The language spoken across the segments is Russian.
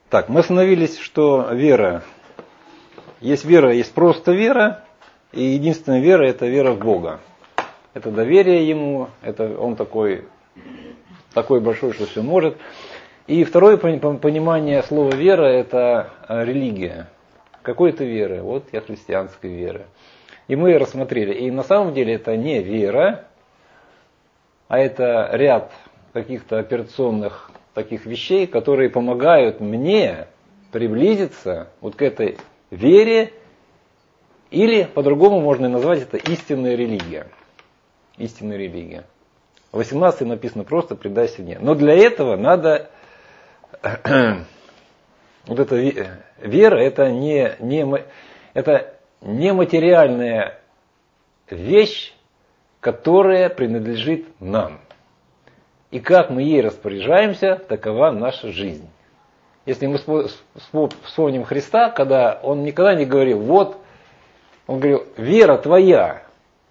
Так, мы остановились, что вера, есть просто вера, и единственная вера – это вера в Бога. Это доверие Ему, это Он такой большой, что все может. И второе понимание слова вера – это религия. Какой ты веры? Вот я христианской веры. И мы рассмотрели. И на самом деле это не вера, а это ряд каких-то операционных таких вещей, которые помогают мне приблизиться вот к этой вере, или по-другому можно назвать это истинная религия. Истинная религия. В 18 написано просто «предайся мне». Но для этого надо... Вот эта вера, это не материальная вещь, которая принадлежит нам. И как мы ей распоряжаемся, такова наша жизнь. Если мы вспомним Христа, когда Он никогда не говорил, вот, Он говорил, вера твоя,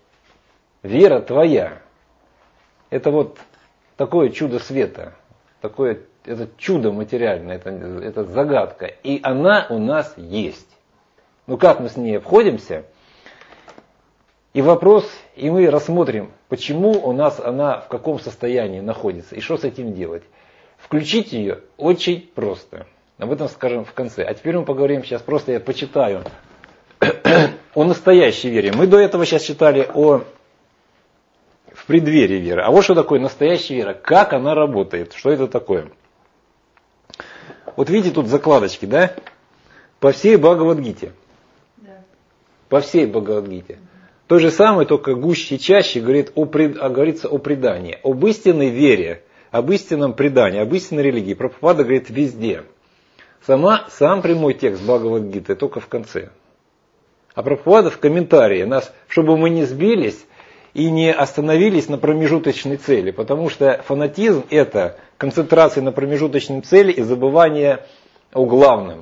это вот такое чудо света, это чудо материальное, это загадка, и она у нас есть. Ну как мы с ней обходимся? И мы рассмотрим, почему у нас она в каком состоянии находится, и что с этим делать. Включить ее очень просто. Об этом скажем в конце. А теперь мы поговорим сейчас, просто я почитаю о настоящей вере. Мы до этого сейчас читали в преддверии веры. А вот что такое настоящая вера, как она работает, что это такое. Вот видите, тут закладочки, да? По всей Бхагавад-гите. Да. По всей Бхагавад-гите. То же самое, только гуще и чаще говорится о предании. Об истинной вере, об истинном предании, об истинной религии. Прабхупада говорит везде. Сам прямой текст Бхагавад-гиты только в конце. А Прабхупада в комментарии нас, чтобы мы не сбились и не остановились на промежуточной цели. Потому что фанатизм – это концентрация на промежуточной цели и забывание о главном.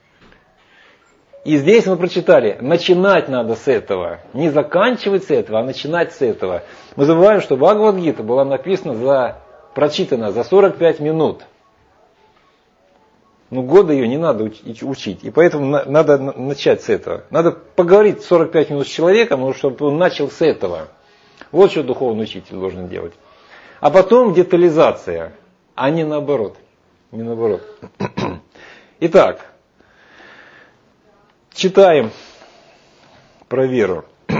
И здесь мы прочитали, начинать надо с этого. Не заканчивать с этого, а начинать с этого. Мы забываем, что Бхагавад-гита была прочитана за 45 минут. Года ее не надо учить. И поэтому надо начать с этого. Надо поговорить 45 минут с человеком, чтобы он начал с этого. Вот что духовный учитель должен делать. А потом детализация, а не наоборот. Итак. Читаем про веру.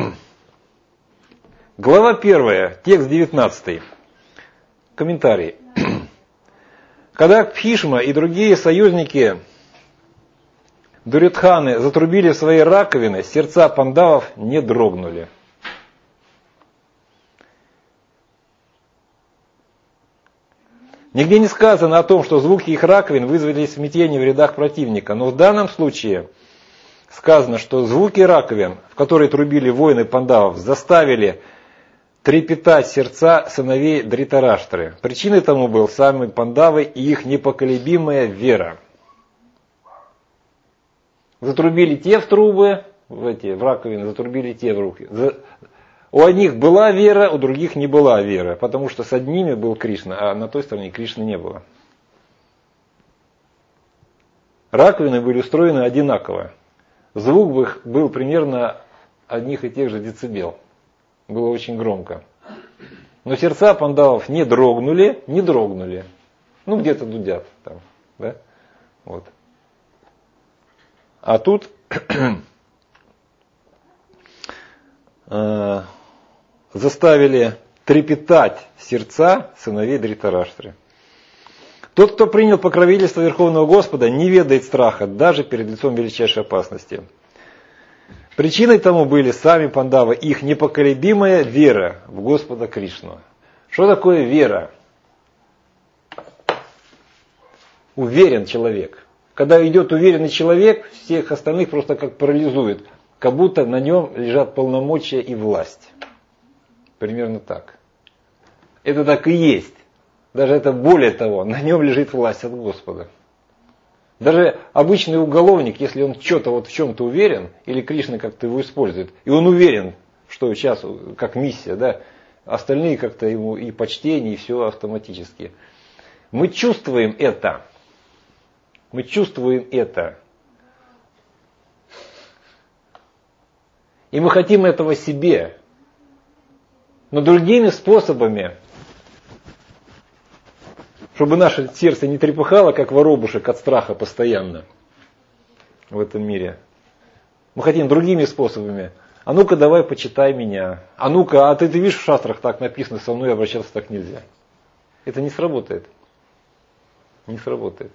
Глава 1, текст 19. Комментарий. Когда Бхишма и другие союзники Дурьодханы затрубили в свои раковины, сердца пандавов не дрогнули. Нигде не сказано о том, что звуки их раковин вызвали смятение в рядах противника, но в данном случае сказано, что звуки раковин, в которые трубили воины пандавов, заставили трепетать сердца сыновей Дритараштры. Причиной тому был сами пандавы и их непоколебимая вера. Затрубили те в трубы, в раковины, затрубили те в руки. У одних была вера, у других не была вера, потому что с одними был Кришна, а на той стороне Кришны не было. Раковины были устроены одинаково. Звук был примерно одних и тех же децибел. Было очень громко. Но сердца пандавов не дрогнули. Где-то дудят там. Да? Вот. А тут заставили трепетать сердца сыновей Дритараштры. Тот, кто принял покровительство Верховного Господа, не ведает страха даже перед лицом величайшей опасности. Причиной тому были сами пандавы, их непоколебимая вера в Господа Кришну. Что такое вера? Уверен человек. Когда идет уверенный человек, всех остальных просто как парализует, как будто на нем лежат полномочия и власть. Примерно так. Это так и есть. Даже это более того, на нем лежит власть от Господа. Даже обычный уголовник, если он что-то в чем-то уверен, или Кришна как-то его использует, и он уверен, что сейчас как миссия, да, остальные как-то ему и почтение, и все автоматически. Мы чувствуем это. Мы чувствуем это. И мы хотим этого себе. Но другими способами, чтобы наше сердце не трепыхало, как воробушек от страха постоянно в этом мире. Мы хотим другими способами. А ну-ка давай почитай меня. А ну-ка, а ты видишь в шастрах так написано, со мной обращаться так нельзя. Это не сработает. Не сработает.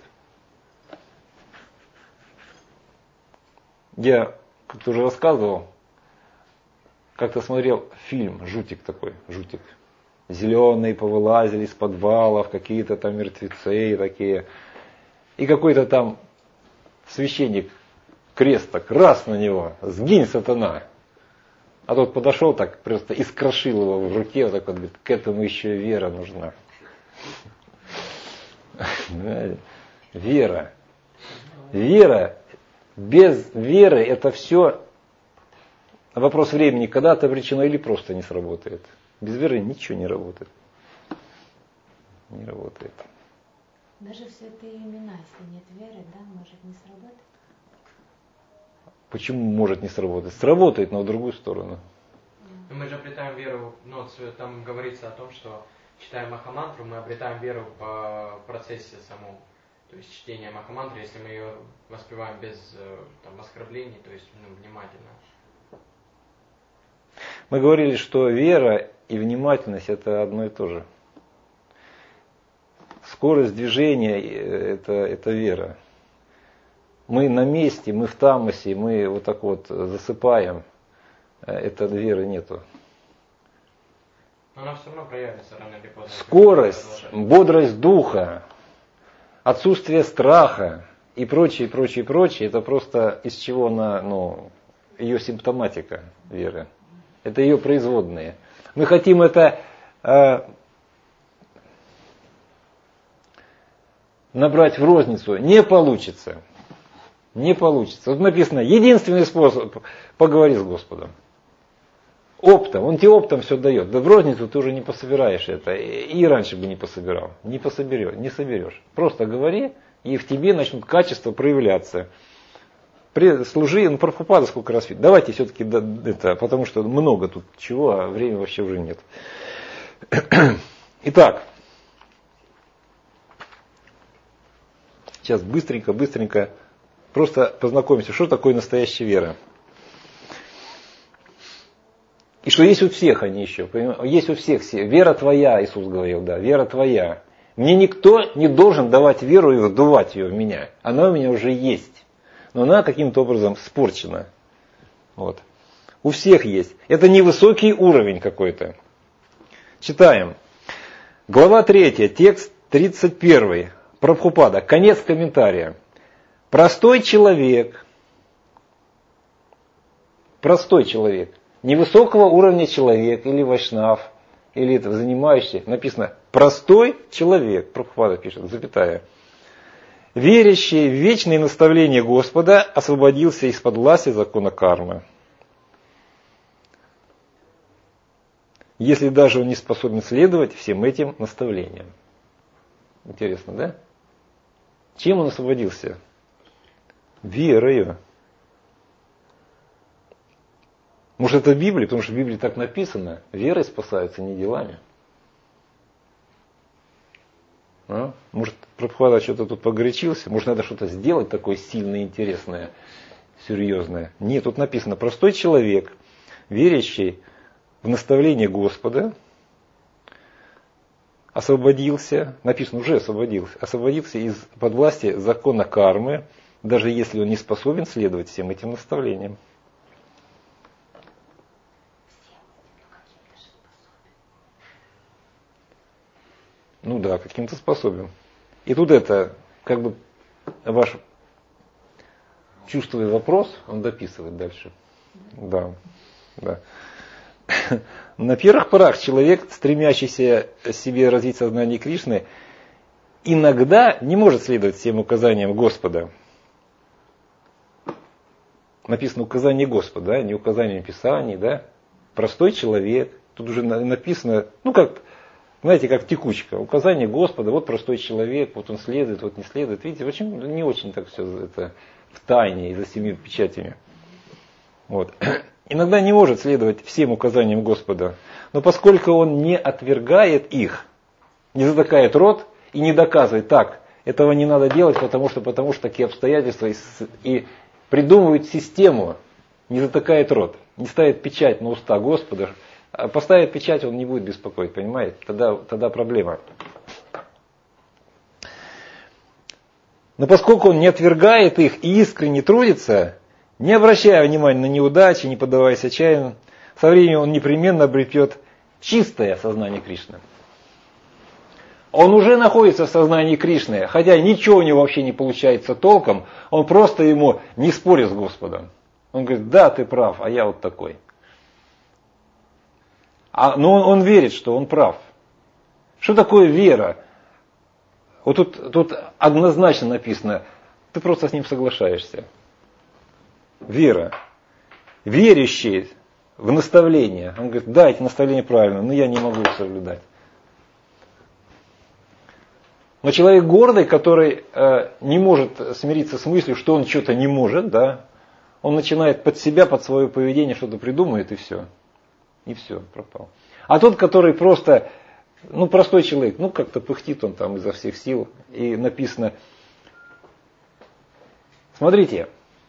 Я как-то уже рассказывал, как-то смотрел фильм, жутик такой, жутик. Зеленые повылазили из подвалов, какие-то там мертвецы такие. И какой-то там священник, крест так, раз на него, сгинь, сатана. А тот подошел так, просто искрошил его в руке, вот так вот, говорит, к этому еще вера нужна. Вера. Вера. Без веры это все вопрос времени, когда это обречено или просто не сработает. Без веры ничего не работает. Не работает. Даже святые имена, если нет веры, да, может не сработать? Почему может не сработать? Сработает, но в другую сторону. Мы же обретаем веру, ну, там говорится о том, что читая Махамантру, мы обретаем веру в процессе самом. То есть чтение Махамантры, если мы ее воспеваем без там, оскорблений, то есть внимательно. Мы говорили, что вера и внимательность это одно и то же. Скорость движения это вера. Мы на месте, мы в тамасе, мы вот так вот засыпаем. Это веры нету. Но она все равно проявится рано или поздно. Скорость, бодрость духа, отсутствие страха и прочее, прочее, прочее, это просто из чего она, ее симптоматика веры. Это ее производные. Мы хотим это набрать в розницу. Не получится. Не получится. Вот написано, единственный способ поговорить с Господом. Оптом. Он тебе оптом все дает. Да в розницу ты уже не пособираешь это. И раньше бы не пособирал. Не соберешь. Просто говори, и в тебе начнут качества проявляться. Служи, Прабхупада сколько раз видит. Давайте все-таки это, потому что много тут чего, а времени вообще уже нет. Итак. Сейчас быстренько просто познакомимся, что такое настоящая вера. И что есть у всех они еще. Есть у всех. Вера твоя, Иисус говорил, да, вера твоя. Мне никто не должен давать веру и вдувать ее в меня. Она у меня уже есть. Но она каким-то образом испорчена. Вот. У всех есть. Это невысокий уровень какой-то. Читаем. Глава 3, текст 31. Прабхупада. Конец комментария. Простой человек, невысокого уровня человек, или вайшнав, или это занимающий, написано простой человек, Прабхупада пишет, запятая, верящий в вечные наставления Господа, освободился из-под власти закона кармы. Если даже он не способен следовать всем этим наставлениям. Интересно, да? Чем он освободился? Верою. Может, это Библия, потому что в Библии так написано. Верой спасаются, не делами. Может, Прабхупада что-то тут погорячился? Может, надо что-то сделать такое сильное, интересное, серьезное? Нет, тут написано, простой человек, верящий в наставление Господа, освободился, написано, уже освободился из-под власти закона кармы, даже если он не способен следовать всем этим наставлениям. Ну да, каким-то способен. И тут это, как бы, ваш, чувствуя вопрос, он дописывает дальше. Да. На первых порах человек, стремящийся себе развить сознание Кришны, иногда не может следовать всем указаниям Господа. Написано указание Господа, да, не указание Писаний, да. Простой человек. Тут уже написано, как Знаете, как текучка. Указание Господа, вот простой человек, вот он следует, вот не следует. Видите, очень, не очень так все это в тайне и за 7 печатями. Вот. Иногда не может следовать всем указаниям Господа, но поскольку он не отвергает их, не затыкает рот и не доказывает, так, этого не надо делать, потому что такие обстоятельства, и придумывает систему, не затыкает рот, не ставит печать на уста Господа. Поставит печать, он не будет беспокоить, понимаете? Тогда проблема. Но поскольку он не отвергает их и искренне трудится, не обращая внимания на неудачи, не поддаваясь отчаянию, со временем он непременно обретет чистое сознание Кришны. Он уже находится в сознании Кришны, хотя ничего у него вообще не получается толком, он просто ему не спорит с Господом. Он говорит, да, ты прав, а я вот такой. Но он верит, что он прав. Что такое вера? Вот тут однозначно написано, ты просто с ним соглашаешься. Вера. Верящий в наставление. Он говорит, да, эти наставления правильные, но я не могу их соблюдать. Но человек гордый, который не может смириться с мыслью, что он что-то не может, да, он начинает под себя, под свое поведение что-то придумает, и все. И все, пропал. А тот, который просто, простой человек, как-то пыхтит он там изо всех сил. И написано, смотрите,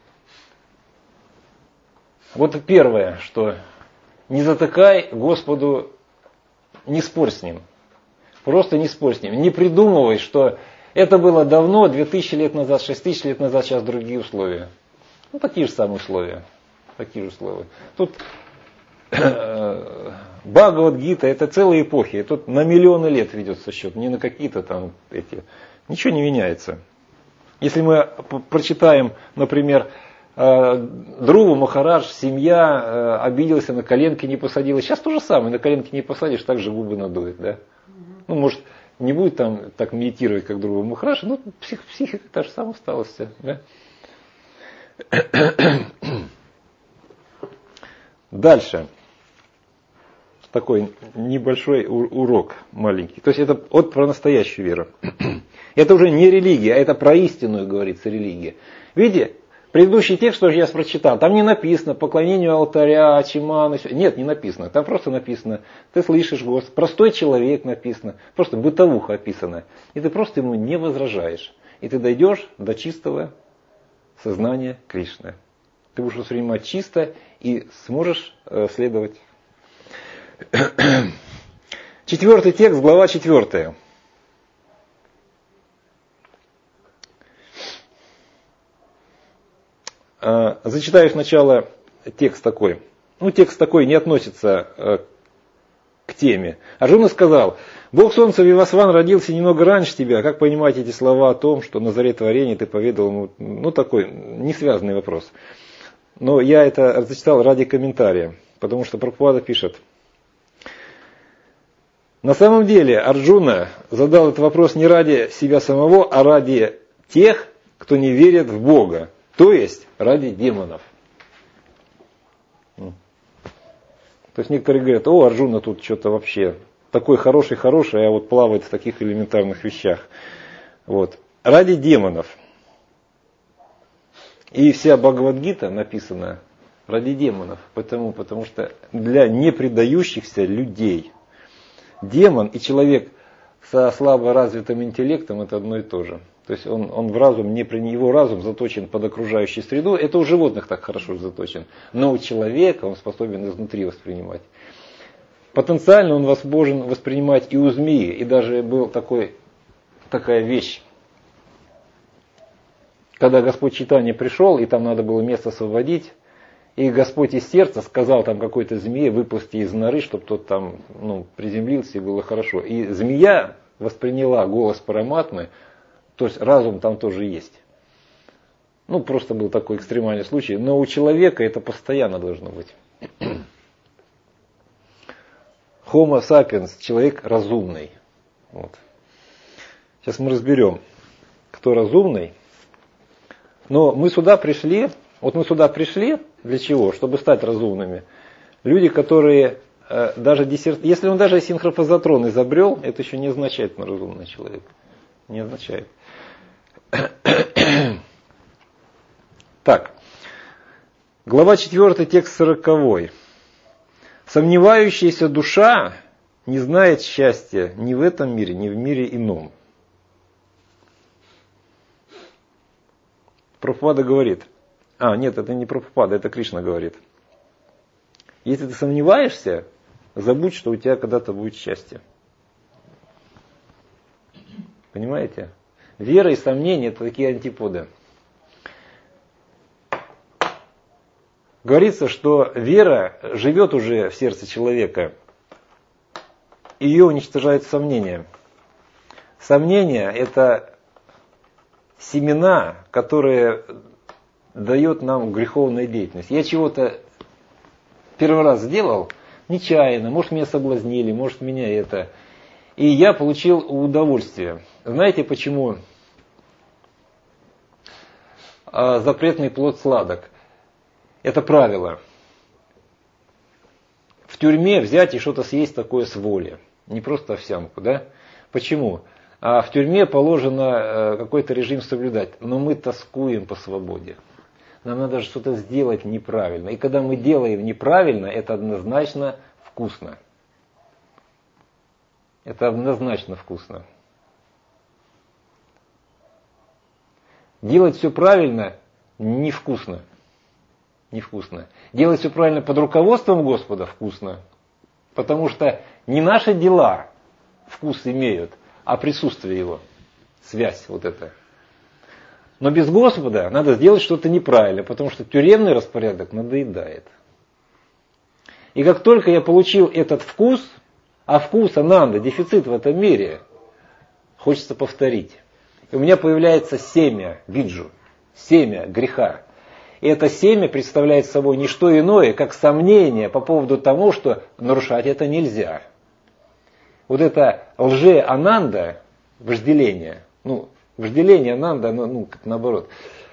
вот первое, что не затыкай Господу, не спорь с Ним. Просто не спорь с Ним. Не придумывай, что это было давно, 2000 лет назад, 6000 лет назад, сейчас другие условия. Такие же самые условия. Такие же условия. Тут Бхагавад-гита, это целые эпохи. И тут на миллионы лет ведется счет, не на какие-то там эти. Ничего не меняется. Если мы прочитаем, например, Друву Махарадж, семья обиделась, на коленки не посадила. Сейчас то же самое, на коленки не посадишь, так же губы надует. Да? Может, не будет там так медитировать, как Друва Махарадж, но психика та же самая осталась. Да? Дальше. Такой небольшой урок маленький. То есть это про настоящую веру. Это уже не религия, а это про истинную, говорится, религия. Видите, предыдущий текст, что я прочитал, там не написано поклонению алтаря, ачиману. Нет, не написано. Там просто написано, ты слышишь Господь, простой человек написано, просто бытовуха описана. И ты просто ему не возражаешь. И ты дойдешь до чистого сознания Кришны. Ты будешь воспринимать чисто и сможешь следовать. 4 текст, глава 4. Зачитаю сначала текст такой. Текст такой не относится к теме. Арджуна сказал, Бог Солнца Вивасван родился немного раньше тебя. Как понимать эти слова о том, что на заре творения ты поведал ему? Такой несвязанный вопрос. Но я это зачитал ради комментария, потому что Прабхупада пишет. На самом деле Арджуна задал этот вопрос не ради себя самого, а ради тех, кто не верит в Бога, то есть ради демонов. То есть некоторые говорят, Арджуна тут что-то вообще такой хороший, а вот плавает в таких элементарных вещах. Ради демонов. И вся Бхагавад-гита написана ради демонов, потому что для непредающихся людей демон и человек со слабо развитым интеллектом это одно и то же. То есть он в разум, его разум заточен под окружающую среду. Это у животных так хорошо заточен. Но у человека он способен изнутри воспринимать. Потенциально он возможен воспринимать и у змеи. И даже был такая вещь. Когда Господь Чайтанья пришел, и там надо было место освободить, и Господь из сердца сказал там какой-то змее, выпусти из норы, чтобы тот там приземлился и было хорошо. И змея восприняла голос Параматмы, то есть разум там тоже есть. Просто был такой экстремальный случай. Но у человека это постоянно должно быть. Homo sapiens, человек разумный. Сейчас мы разберем, кто разумный. Но мы сюда пришли, для чего? Чтобы стать разумными. Люди, которые даже если он даже синхрофазотрон изобрел, это еще не означает, что он разумный человек. Не означает. Так. Глава 4, текст 40. Сомневающаяся душа не знает счастья ни в этом мире, ни в мире ином. Прабхупада говорит. Нет, это не Прабхупада, это Кришна говорит. Если ты сомневаешься, забудь, что у тебя когда-то будет счастье. Понимаете? Вера и сомнение – это такие антиподы. Говорится, что вера живет уже в сердце человека. Ее уничтожает сомнение. Сомнение – это семена, которые дает нам греховная деятельность. Я чего-то первый раз сделал, нечаянно, может меня соблазнили, может меня это. И я получил удовольствие. Знаете почему запретный плод сладок? Это правило. В тюрьме взять и что-то съесть такое с воли. Не просто овсянку, да? Почему? В тюрьме положено какой-то режим соблюдать. Но мы тоскуем по свободе. Нам надо что-то сделать неправильно. И когда мы делаем неправильно, это однозначно вкусно. Это однозначно вкусно. Делать все правильно невкусно. Невкусно. Делать все правильно под руководством Господа вкусно. Потому что не наши дела вкус имеют, а присутствие Его. Связь вот эта. Но без Господа надо сделать что-то неправильно, потому что тюремный распорядок надоедает. И как только я получил этот вкус, а вкус ананда, дефицит в этом мире, хочется повторить. И у меня появляется семя, виджу, семя греха. И это семя представляет собой не что иное, как сомнение по поводу того, что нарушать это нельзя. Вот это лже-ананда, вожделение, вожделение ананда, как наоборот,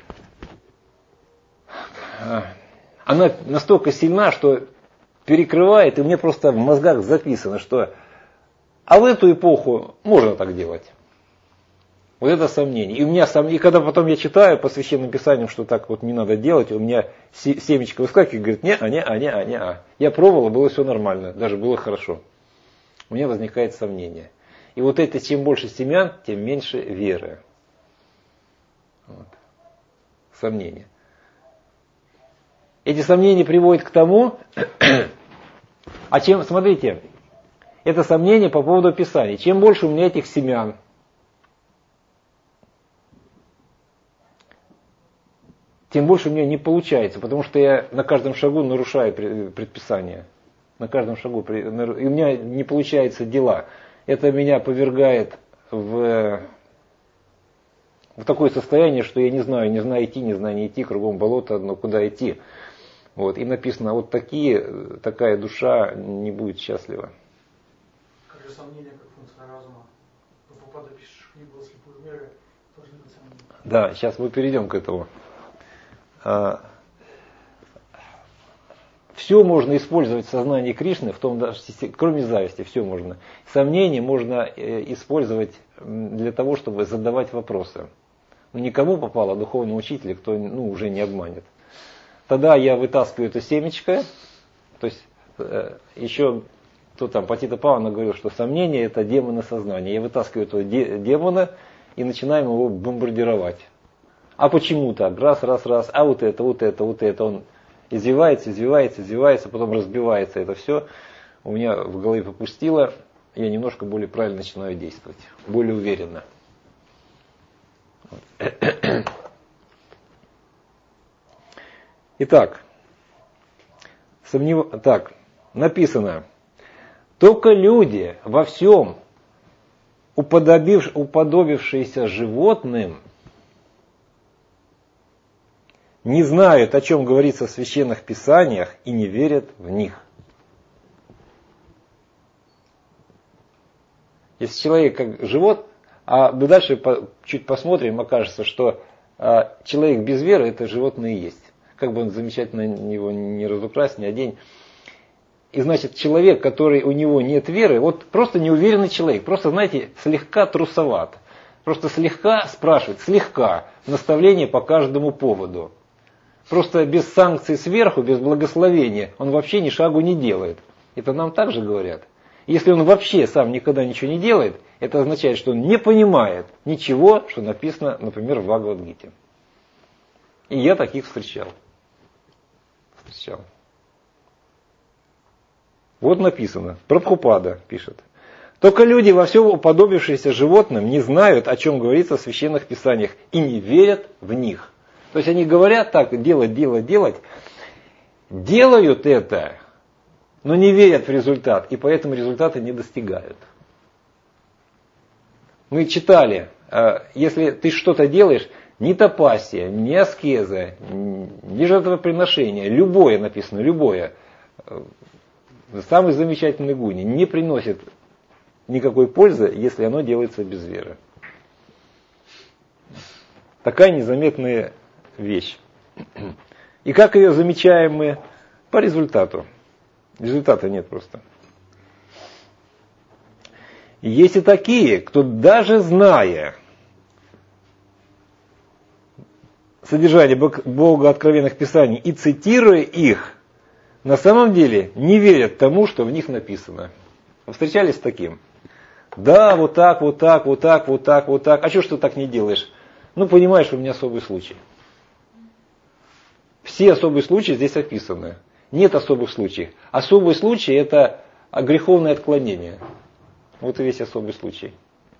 она настолько сильна, что перекрывает, и мне просто в мозгах записано, что в эту эпоху можно так делать. Вот это сомнение. И когда потом я читаю по священным писаниям, что так вот не надо делать, у меня семечко выскакивает, говорит, не. Я пробовал, было все нормально, даже было хорошо. У меня возникает сомнение. И вот это, чем больше семян, тем меньше веры. Вот. Сомнения. Эти сомнения приводят к тому, смотрите, это сомнение по поводу Писания. Чем больше у меня этих семян, тем больше у меня не получается, потому что я на каждом шагу нарушаю предписания. На каждом шагу. И у меня не получаются дела. Это меня повергает в такое состояние, что я не знаю идти, не знаю не идти, кругом болото одно, куда идти. Вот. И написано, вот такая душа не будет счастлива. Как же сомнение, как функция разума? Прабхупада пишет книгу о слепой вере, тоже не сомнение. Да, сейчас мы перейдем к этому. Все можно использовать в сознании Кришны, в том даже, кроме зависти, все можно. Сомнения можно использовать для того, чтобы задавать вопросы. Но никому попало духовному учителю, кто уже не обманет. Тогда я вытаскиваю это семечко, то есть еще Патита Павана говорил, что сомнение это демоны сознания. Я вытаскиваю этого демона и начинаем его бомбардировать. А почему так? Раз, а вот это. Он извивается, потом разбивается это все. У меня в голове попустило, я немножко более правильно начинаю действовать, более уверенно. Итак, написано, только люди во всем уподобившиеся животным не знают, о чем говорится в священных писаниях и не верят в них. Если человек как живот, а мы дальше чуть посмотрим, окажется, что человек без веры это животное и есть. Как бы он замечательно его не разукрасил, не одень. И значит, человек, который у него нет веры, вот просто неуверенный человек, просто, знаете, слегка трусоват. Просто слегка спрашивает, слегка, наставление по каждому поводу. Просто без санкций сверху, без благословения, он вообще ни шагу не делает. Это нам также говорят. Если он вообще сам никогда ничего не делает, это означает, что он не понимает ничего, что написано, например, в Бхагавад-гите. И я таких встречал. Вот написано, Прабхупада пишет. Только люди, во всем уподобившиеся животным, не знают, о чем говорится в священных писаниях, и не верят в них. То есть они говорят так, делать, делают это, но не верят в результат, и поэтому результаты не достигают. Мы читали, если ты что-то делаешь, ни тапасия, ни аскеза, ни жертвоприношение, любое написано, любое, самый замечательный гуни, не приносит никакой пользы, если оно делается без веры. Такая незаметная вещь. И как ее замечаем мы? По результату. Результата нет просто. Есть и такие, кто даже зная содержание Бога откровенных писаний и цитируя их, на самом деле не верят тому, что в них написано. Вы встречались с таким? Да, вот так. А что ж ты так не делаешь? Ну, понимаешь, у меня особый случай. Все особые случаи здесь описаны. Нет особых случаев. Особый случай – это греховное отклонение. Вот и весь особый случай.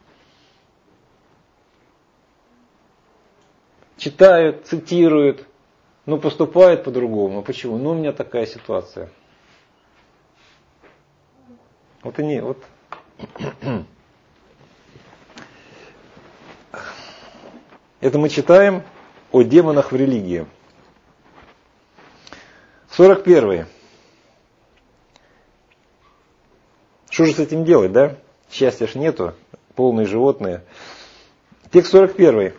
Читают, цитируют, но поступают по-другому. Почему? Ну, у меня такая ситуация. Вот они, вот. Это мы читаем о демонах в религии. 41. Что же с этим делать, да? Счастья ж нету, полные животные. Текст 41.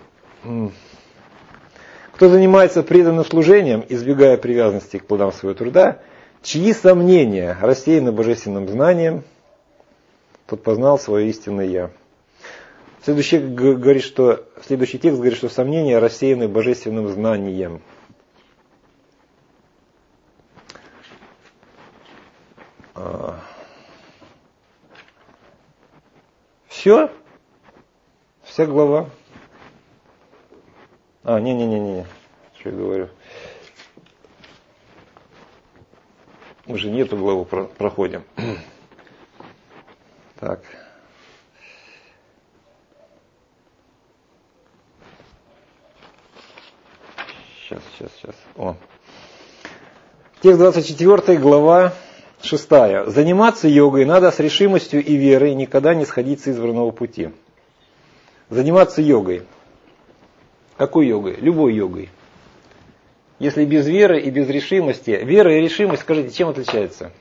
Кто занимается преданным служением, избегая привязанности к плодам своего труда, чьи сомнения рассеяны божественным знанием, тот познал свое истинное «Я». Следующий текст говорит, что сомнения рассеяны божественным знанием. Все? Вся глава? Не. Что я говорю? Мы же не эту главу проходим. Так. Сейчас. Текст 24, глава 6. Заниматься йогой надо с решимостью и верой, никогда не сходить с избранного пути. Заниматься йогой. Какой йогой? Любой йогой. Если без веры и без решимости. Вера и решимость, скажите, чем отличаются?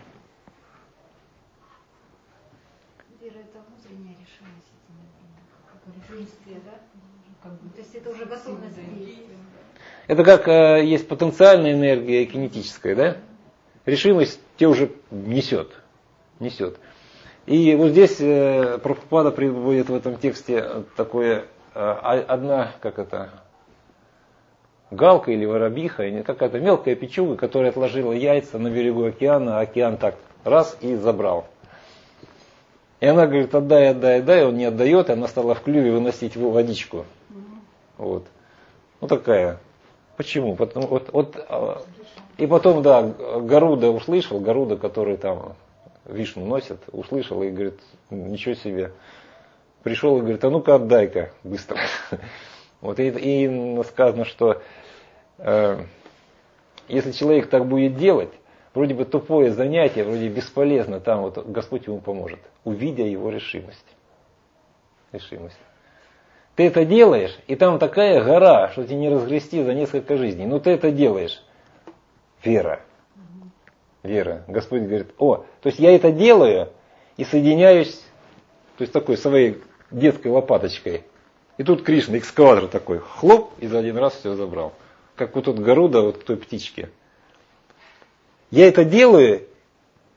Вера это внутренняя решимость. Да? То есть это уже готовность действия. Это как есть потенциальная энергия и кинетическая, да? Решимость тебе уже несет. И вот здесь Прабхупада приводит в этом тексте такое, одна, галка или воробиха, или какая-то мелкая печуга, которая отложила яйца на берегу океана, а океан так раз и забрал. И она говорит, отдай, он не отдает, и она стала в клюве выносить водичку. Вот. Ну такая. Почему? И потом, Гаруда услышал, Гаруда, который там Вишну носит, услышал и говорит, ничего себе. Пришел и говорит, а ну-ка отдай-ка быстро. Вот, и сказано, что если человек так будет делать, вроде бы тупое занятие, вроде бесполезно, там вот Господь ему поможет, увидя его решимость. Ты это делаешь, и там такая гора, что тебе не разгрести за несколько жизней. Но ты это делаешь. Вера. Господь говорит, то есть я это делаю и соединяюсь, то есть такой своей детской лопаточкой. И тут Кришна, экскаватор такой, хлоп, и за один раз все забрал. Как вот тут Гаруда, вот к той птичке. Я это делаю,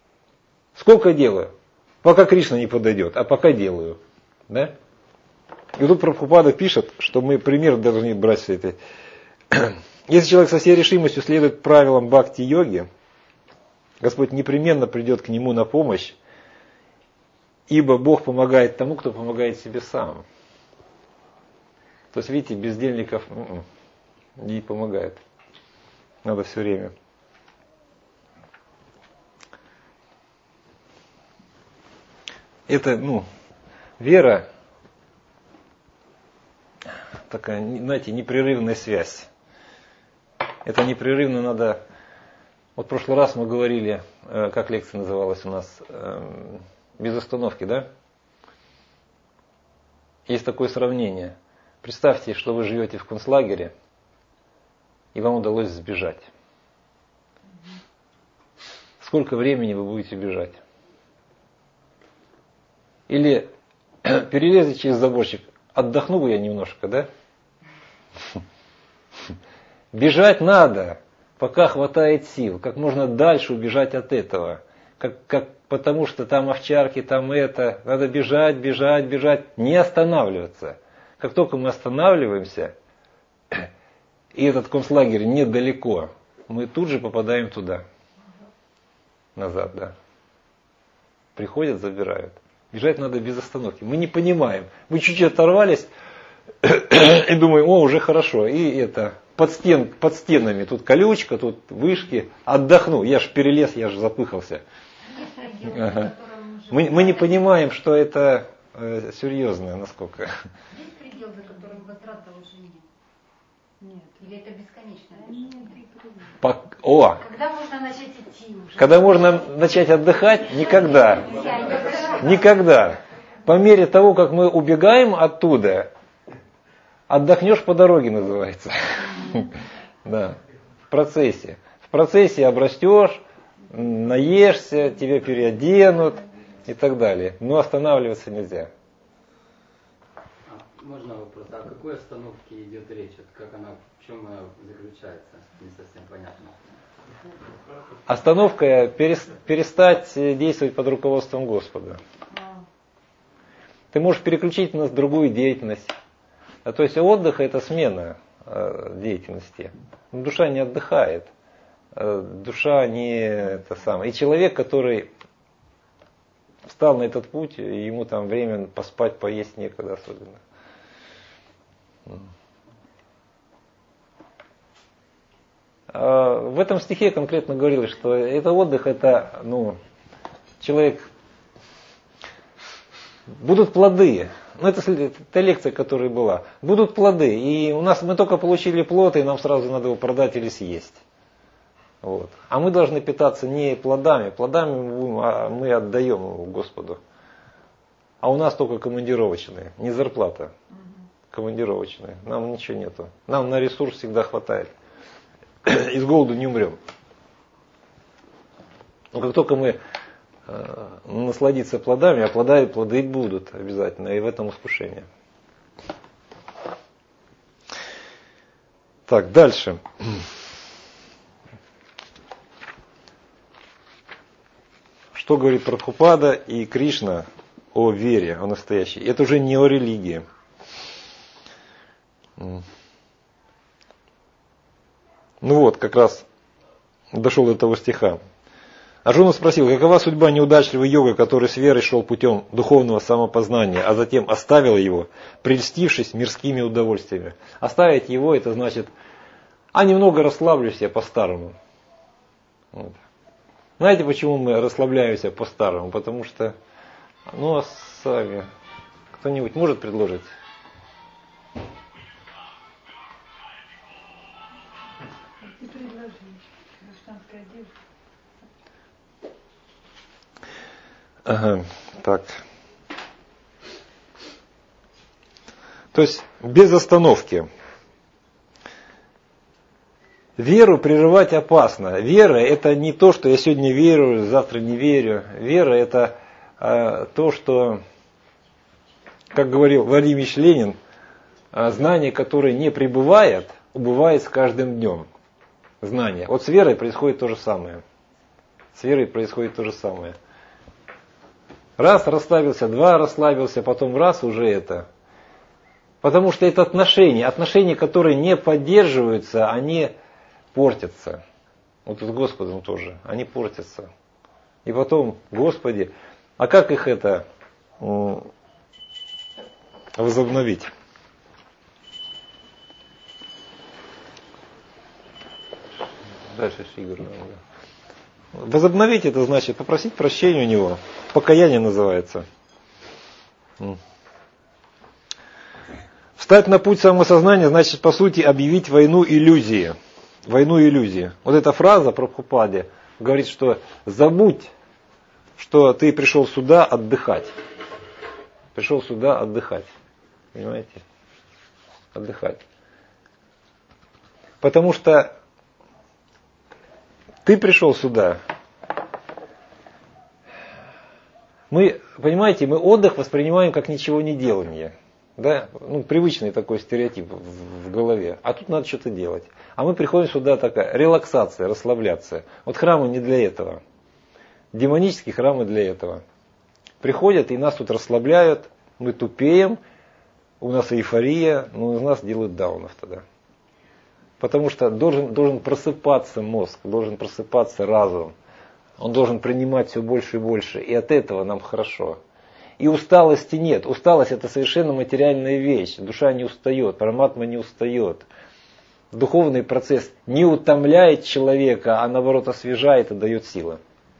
Сколько делаю? Пока Кришна не подойдет, а пока делаю. Да? И тут Прабхупада пишет, что мы пример должны брать с этой. Если человек со всей решимостью следует правилам бхакти-йоги, Господь непременно придет к нему на помощь, ибо Бог помогает тому, кто помогает себе сам. То есть, видите, бездельников не помогает. Надо все время. Это, вера, такая, знаете, непрерывная связь. Это непрерывно надо... Вот в прошлый раз мы говорили, как лекция называлась у нас, без остановки, да? Есть такое сравнение. Представьте, что вы живете в концлагере, и вам удалось сбежать. Сколько времени вы будете бежать? Или перелезли через заборчик, отдохну бы я немножко, да? Бежать надо, пока хватает сил, как можно дальше убежать от этого. Потому что там овчарки, там это. Надо бежать, бежать, бежать, не останавливаться. Как только мы останавливаемся, и этот концлагерь недалеко, мы тут же попадаем туда. Назад, да. Приходят, забирают. Бежать надо без остановки. Мы не понимаем. Мы чуть-чуть оторвались и думаем, уже хорошо. И это, под стенами, тут колючка, тут вышки. Отдохну. Я ж перелез, я ж запыхался. Ага. Мы не понимаем, что это серьезно, насколько. Есть предел, за которым возврата уже нет? Нет. Или это бесконечно? Когда можно начать идти уже? Когда можно начать отдыхать? Никогда. Никогда. По мере того, как мы убегаем оттуда, отдохнешь по дороге, называется. Да. В процессе. В процессе обрастешь, наешься, тебя переоденут и так далее. Но останавливаться нельзя. Можно вопрос? А о какой остановке идет речь? Как она, в чем она заключается? Не совсем понятно. Остановка перестать действовать под руководством Господа. Ты можешь переключить на другую деятельность. То есть отдых — это смена деятельности. Душа не отдыхает. Душа не это самое. И человек, который встал на этот путь, ему там время поспать, поесть некогда особенно. В этом стихе конкретно говорилось, что это отдых, это, человек, будут плоды. Это лекция, которая была. Будут плоды. И мы только получили плод, и нам сразу надо его продать или съесть. Вот. А мы должны питаться не плодами. Плодами мы отдаем его Господу. А у нас только командировочные, не зарплата. Командировочные. Нам ничего нету. Нам на ресурс всегда хватает. И с голоду не умрем. Но как только мы насладиться плодами, а плоды будут обязательно, и в этом искушение. Так, дальше. Что говорит Прабхупада и Кришна о вере, о настоящей? Это уже не о религии. Как раз дошел до того стиха. Арджуна спросил, какова судьба неудачливого йога, который с верой шел путем духовного самопознания, а затем оставил его, прельстившись мирскими удовольствиями. Оставить его, это значит, немного расслаблюсь я по-старому. Вот. Знаете, почему мы расслабляемся по-старому? Потому что, сами, кто-нибудь может предложить? Ага, так. То есть без остановки. Веру прерывать опасно. Вера — это не то, что я сегодня верю, завтра не верю. Вера — это то, что, как говорил Владимир Ильич Ленин, знание, которое не пребывает, убывает с каждым днем. Знание. Вот с верой происходит то же самое. С верой происходит то же самое. Раз расслабился, два расслабился, потом раз уже это. Потому что это отношения, которые не поддерживаются, они портятся. Вот с Господом тоже, они портятся. И потом, Господи, а как их это возобновить? Дальше Игорь. Возобновить это значит попросить прощения у него. Покаяние называется. Встать на путь самосознания значит, по сути, объявить войну иллюзии. Войну иллюзии. Вот эта фраза Прабхупады говорит, что забудь, что ты пришел сюда отдыхать. Пришел сюда отдыхать. Понимаете? Отдыхать. Потому что ты пришел сюда. Мы, понимаете, мы отдых воспринимаем как ничего не делание. Да? Привычный такой стереотип в голове. А тут надо что-то делать. А мы приходим сюда такая релаксация, расслабляться. Вот храмы не для этого. Демонические храмы для этого. Приходят и нас тут расслабляют, мы тупеем, у нас эйфория, но из нас делают даунов тогда. Потому что должен просыпаться мозг, должен просыпаться разум. Он должен принимать все больше и больше. И от этого нам хорошо. И усталости нет. Усталость это совершенно материальная вещь. Душа не устает, параматма не устает. Духовный процесс не утомляет человека, а наоборот освежает и дает силы.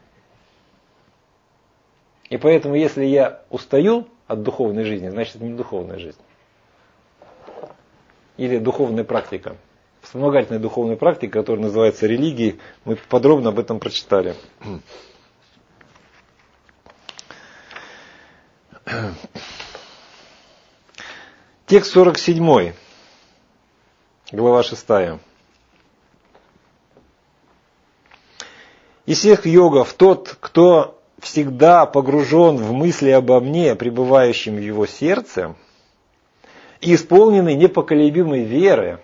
И поэтому, если я устаю от духовной жизни, значит это не духовная жизнь. Или духовная практика. Вспомогательная духовная практика, которая называется религией, мы подробно об этом прочитали. Текст 47, глава 6. Из всех йогов тот, кто всегда погружен в мысли обо мне, пребывающем в его сердце, и исполненный непоколебимой веры,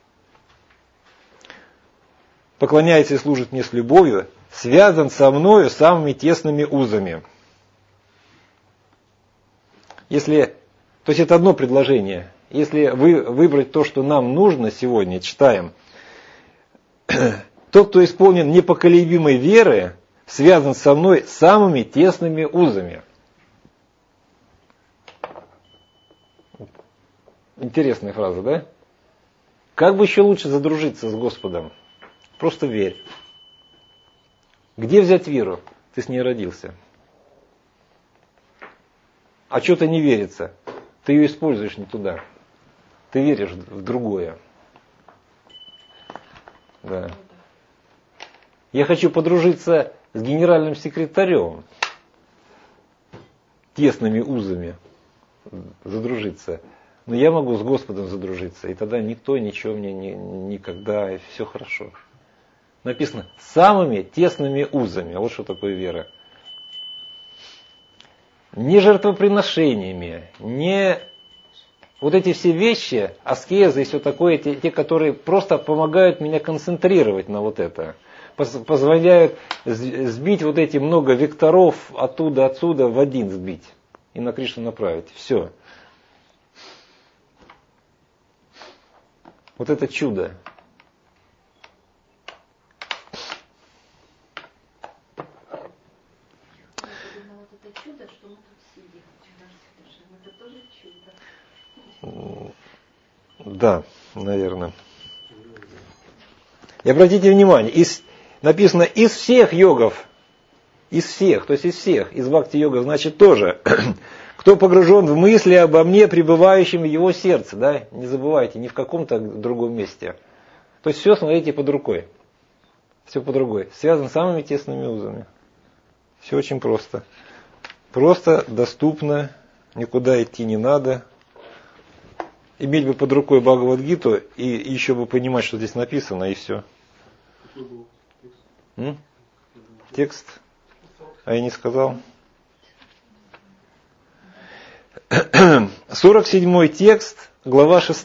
поклоняется и служит мне с любовью, связан со мною самыми тесными узами. То есть это одно предложение. Если выбрать то, что нам нужно сегодня, читаем. Тот, кто исполнен непоколебимой веры, связан со мной самыми тесными узами. Интересная фраза, да? Как бы еще лучше задружиться с Господом? Просто верь. Где взять веру? Ты с ней родился. А что-то не верится. Ты ее используешь не туда. Ты веришь в другое. Да. Я хочу подружиться с генеральным секретарем. Тесными узами задружиться. Но я могу с Господом задружиться. И тогда никто ничего мне никогда, и все хорошо. Написано самыми тесными узами. Вот что такое вера. Не жертвоприношениями, не вот эти все вещи, аскезы и все такое, те, которые просто помогают меня концентрировать на вот это. Позволяют сбить вот эти много векторов отсюда в один сбить. И на Кришну направить. Все. Вот это чудо. Да, наверное. И обратите внимание, написано из всех йогов, то есть из всех, из бхакти-йогов, значит тоже, кто погружен в мысли обо мне, пребывающем в его сердце, да, не забывайте, не в каком-то другом месте. То есть все, смотрите, под рукой. Все под рукой. Связано с самыми тесными узами. Все очень просто. Просто, доступно, никуда идти не надо. Иметь бы под рукой Бхагавад-гиту и еще бы понимать, что здесь написано, и все. Текст? А я не сказал. 47 текст, глава 6.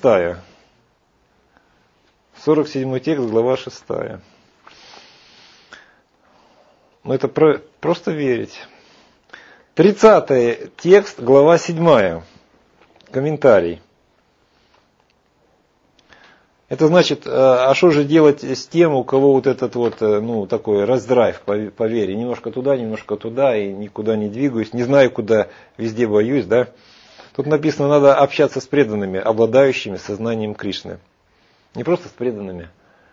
47 текст, глава 6. Ну это просто верить. 30 текст, глава 7. Комментарий. Это значит, а что же делать с тем, у кого вот этот вот, такой раздрайв по вере, немножко туда, и никуда не двигаюсь, не знаю куда, везде боюсь, да? Тут написано, надо общаться с преданными, обладающими сознанием Кришны. Не просто с преданными.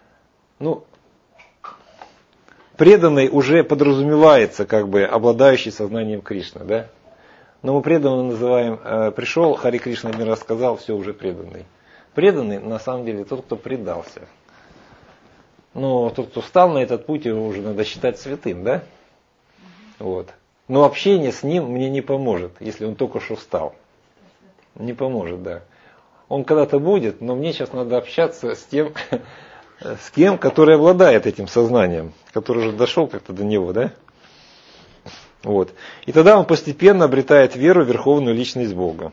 Преданный уже подразумевается, как бы, обладающий сознанием Кришны, да? Но мы преданным называем, пришел, Хари Кришна один раз сказал, все, уже преданный. Преданный, на самом деле, тот, кто предался. Но тот, кто встал на этот путь, его уже надо считать святым, да? Вот. Но общение с ним мне не поможет, если он только что встал. Не поможет, да. Он когда-то будет, но мне сейчас надо общаться с тем, с кем, который обладает этим сознанием, который уже дошел как-то до него, да? Вот. И тогда он постепенно обретает веру в Верховную Личность Бога.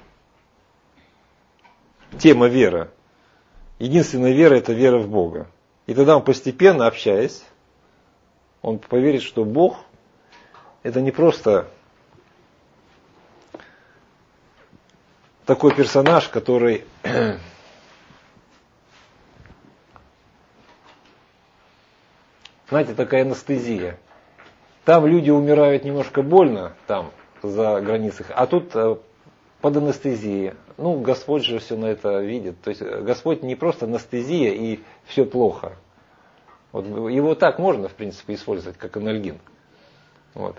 Тема вера. Единственная вера – это вера в Бога. И тогда он постепенно, общаясь, он поверит, что Бог – это не просто такой персонаж, который знаете, такая анестезия. Там люди умирают немножко больно, там, за границей, а тут под анестезией. Господь же все на это видит. То есть Господь не просто анестезия и все плохо. Вот, его так можно, в принципе, использовать, как анальгин. Вот.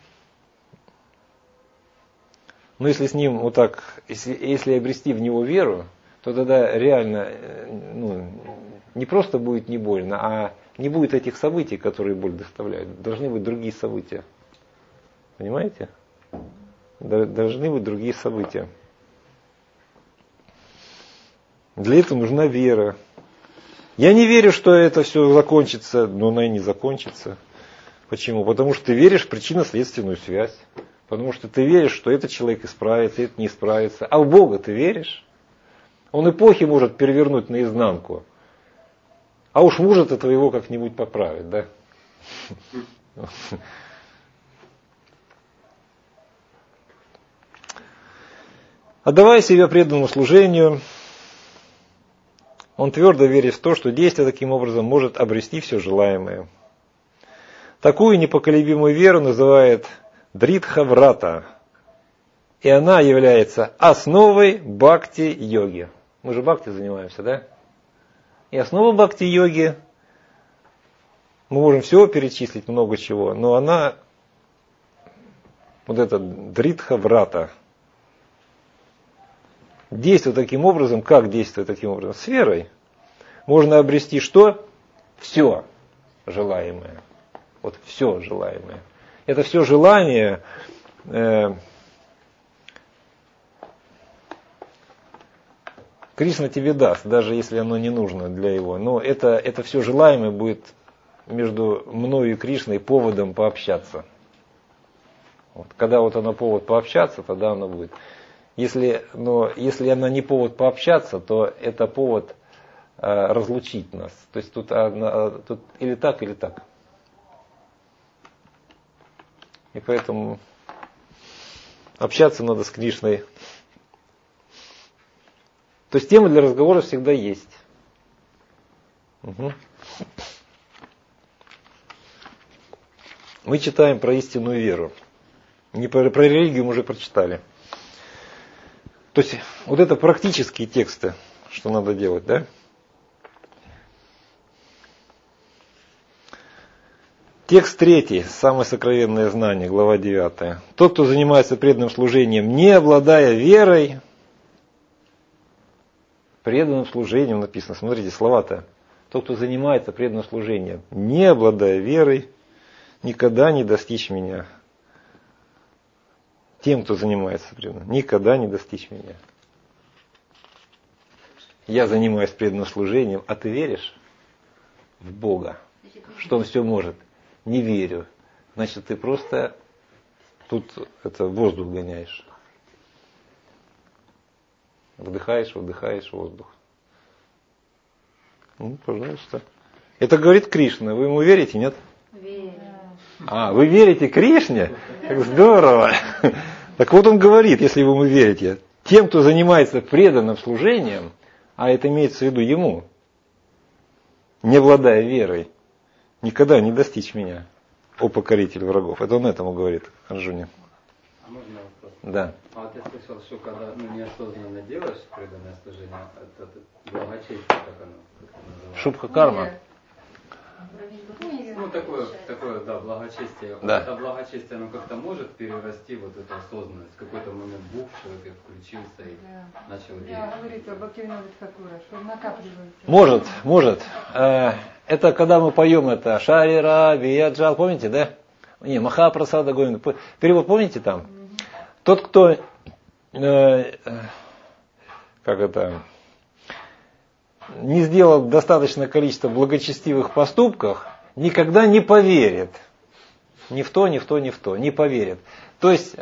Но если с ним вот так, если обрести в него веру, то тогда реально не просто будет не больно, а не будет этих событий, которые боль доставляют. Должны быть другие события. Понимаете? Должны быть другие события. Для этого нужна вера. Я не верю, что это все закончится, но оно и не закончится. Почему? Потому что ты веришь в причинно-следственную связь. Потому что ты веришь, что этот человек исправится, этот не исправится. А в Бога ты веришь? Он эпохи может перевернуть наизнанку. А уж мужа-то твоего как-нибудь поправить, да? Отдавая себя преданному служению, он твердо верит в то, что действие таким образом может обрести все желаемое. Такую непоколебимую веру называют дритха-врата, и она является основой бхакти-йоги. Мы же бхакти занимаемся, да? И основа бхакти-йоги, мы можем всего перечислить, много чего, но она, вот эта дритха-врата, действует таким образом, как действует таким образом? С верой. Можно обрести что? Все желаемое. Вот все желаемое. Это все желание Кришна тебе даст, даже если оно не нужно для его. Но это все желаемое будет между мною и Кришной поводом пообщаться. Вот. Когда вот оно повод пообщаться, тогда оно будет. Если она не повод пообщаться, то это повод разлучить нас. То есть тут или так, или так. И поэтому общаться надо с Кришной. То есть тема для разговора всегда есть. Угу. Мы читаем про истинную веру. Не про религию мы уже прочитали. То есть вот это практические тексты, что надо делать, да? Текст 3, самое сокровенное знание, глава 9. Тот, кто занимается преданным служением, не обладая верой, преданным служением написано, смотрите, слова-то. Тот, кто занимается преданным служением, не обладая верой, никогда не достичь меня. Тем, кто занимается преданным, никогда не достичь меня. Я занимаюсь преданным служением, а ты веришь в Бога, что Он все может? Не верю. Значит, ты просто тут воздух гоняешь. Вдыхаешь, выдыхаешь воздух. Пожалуйста. Это говорит Кришна. Вы ему верите, нет? Верю. Вы верите Кришне? Как здорово! Так вот он говорит, если вы ему верите, тем, кто занимается преданным служением, а это имеется в виду ему, не обладая верой, никогда не достичь меня, о покоритель врагов. Это он этому говорит, Арджуне. А можно вопрос? Да. А вот я слышал, что когда неосознанно делаешь преданное служение, это благочестие, как оно называется? Шубха карма. Ну, такое, да, благочестие. Да. Это благочестие, оно как-то может перерасти вот эту осознанность. В какой-то момент бух, человек включился и начал Я делать. говорите об Бхактивинода Тхакура, что накапливается. Может. Это когда мы поем это Шарира, Вияджал, помните, да? Не, Махапрасада Говинда. Перевод помните там? Тот, кто не сделал достаточное количество благочестивых поступков, никогда не поверит. Ни в то, не поверит. То есть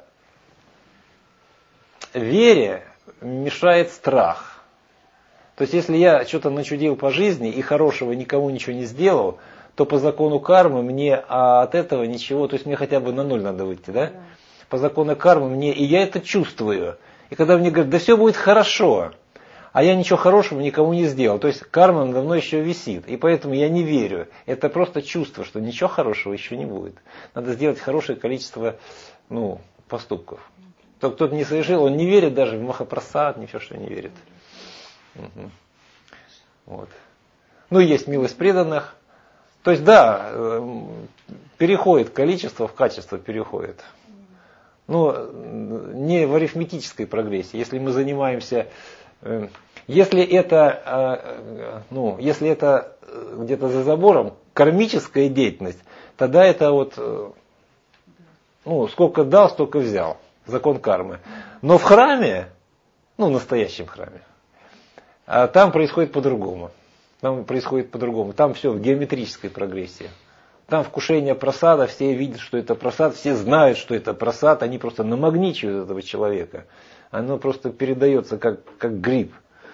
вере мешает страх. То есть если я что-то начудил по жизни и хорошего никому ничего не сделал, то по закону кармы мне от этого ничего, то есть мне хотя бы на ноль надо выйти, да? По закону кармы мне, и я это чувствую. И когда мне говорят, да все будет хорошо, а я ничего хорошего никому не сделал. То есть карма надо мной еще висит. И поэтому я не верю. Это просто чувство, что ничего хорошего еще не будет. Надо сделать хорошее количество поступков. Кто-то не совершил, он не верит даже в Махапрасад, ни все, что не верит. Угу. Вот. Есть милость преданных. То есть, да, переходит количество в качество переходит. Но не в арифметической прогрессии. Если мы занимаемся... Если это где-то за забором кармическая деятельность, тогда это сколько дал, столько взял. Закон кармы. Но в храме, в настоящем храме, там происходит по-другому. Там все в геометрической прогрессии. Там вкушение прасада, все видят, что это прасад, все знают, что это прасад, они просто намагничивают этого человека. Оно просто передается как гриб.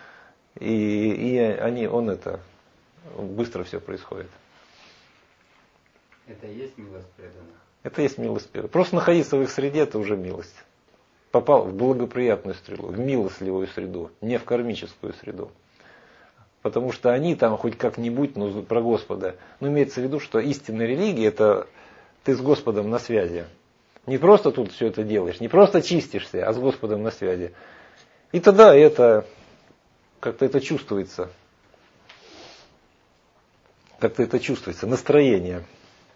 И быстро все происходит. Это и есть милость преданных? Это есть милость преданных. Просто находиться в их среде, это уже милость. Попал в благоприятную среду, в милостливую среду, не в кармическую среду. Потому что они там хоть как-нибудь, про Господа. Но имеется в виду, что истинная религия, это ты с Господом на связи. Не просто тут все это делаешь, не просто чистишься, а с Господом на связи. И тогда это как-то это чувствуется. Настроение.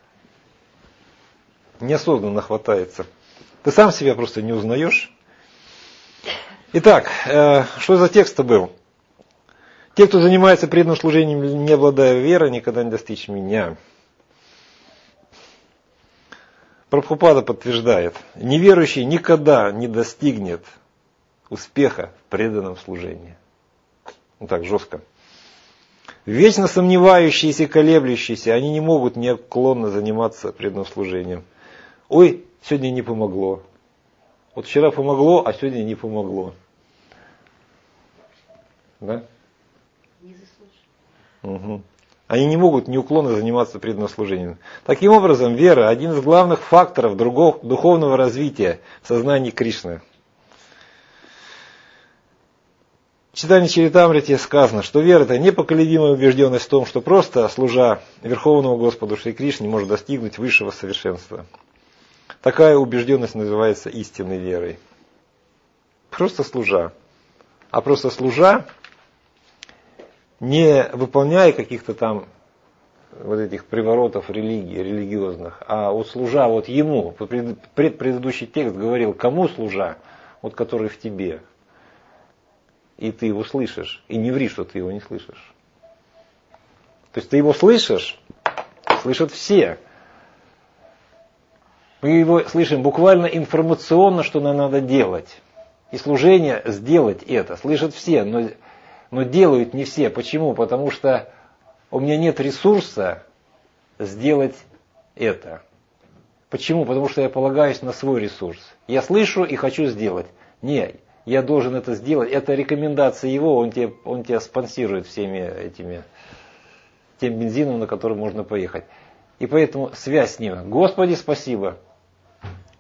Неосознанно хватается. Ты сам себя просто не узнаешь. Итак, что за текст-то был? Те, кто занимается преданным служением, не обладая верой, никогда не достичь меня. Прабхупада подтверждает, неверующий никогда не достигнет успеха в преданном служении. Так, жестко. Вечно сомневающиеся и колеблющиеся, они не могут неуклонно заниматься преданным служением. Ой, сегодня не помогло. Вот вчера помогло, а сегодня не помогло. Да? Не заслужил. Угу. Они не могут неуклонно заниматься преданным служением. Таким образом, вера – один из главных факторов духовного развития в сознании Кришны. В Чайтанья Чаритамрите сказано, что вера – это непоколебимая убежденность в том, что просто служа Верховному Господу Шри Кришне может достигнуть высшего совершенства. Такая убежденность называется истинной верой. Просто служа. А просто служа, не выполняя каких-то там вот этих приворотов религии, религиозных, а вот служа вот ему, предыдущий текст говорил, кому служа, вот который в тебе, и ты его слышишь, и не ври, что ты его не слышишь. То есть ты его слышишь, слышат все. Мы его слышим буквально информационно, что нам надо делать. И служение сделать это, слышат все, но делают не все. Почему? Потому что у меня нет ресурса сделать это. Почему? Потому что я полагаюсь на свой ресурс. Я слышу и хочу сделать. Нет, я должен это сделать. Это рекомендация его, он тебя спонсирует тем бензином, на который можно поехать. И поэтому связь с ним. Господи, спасибо.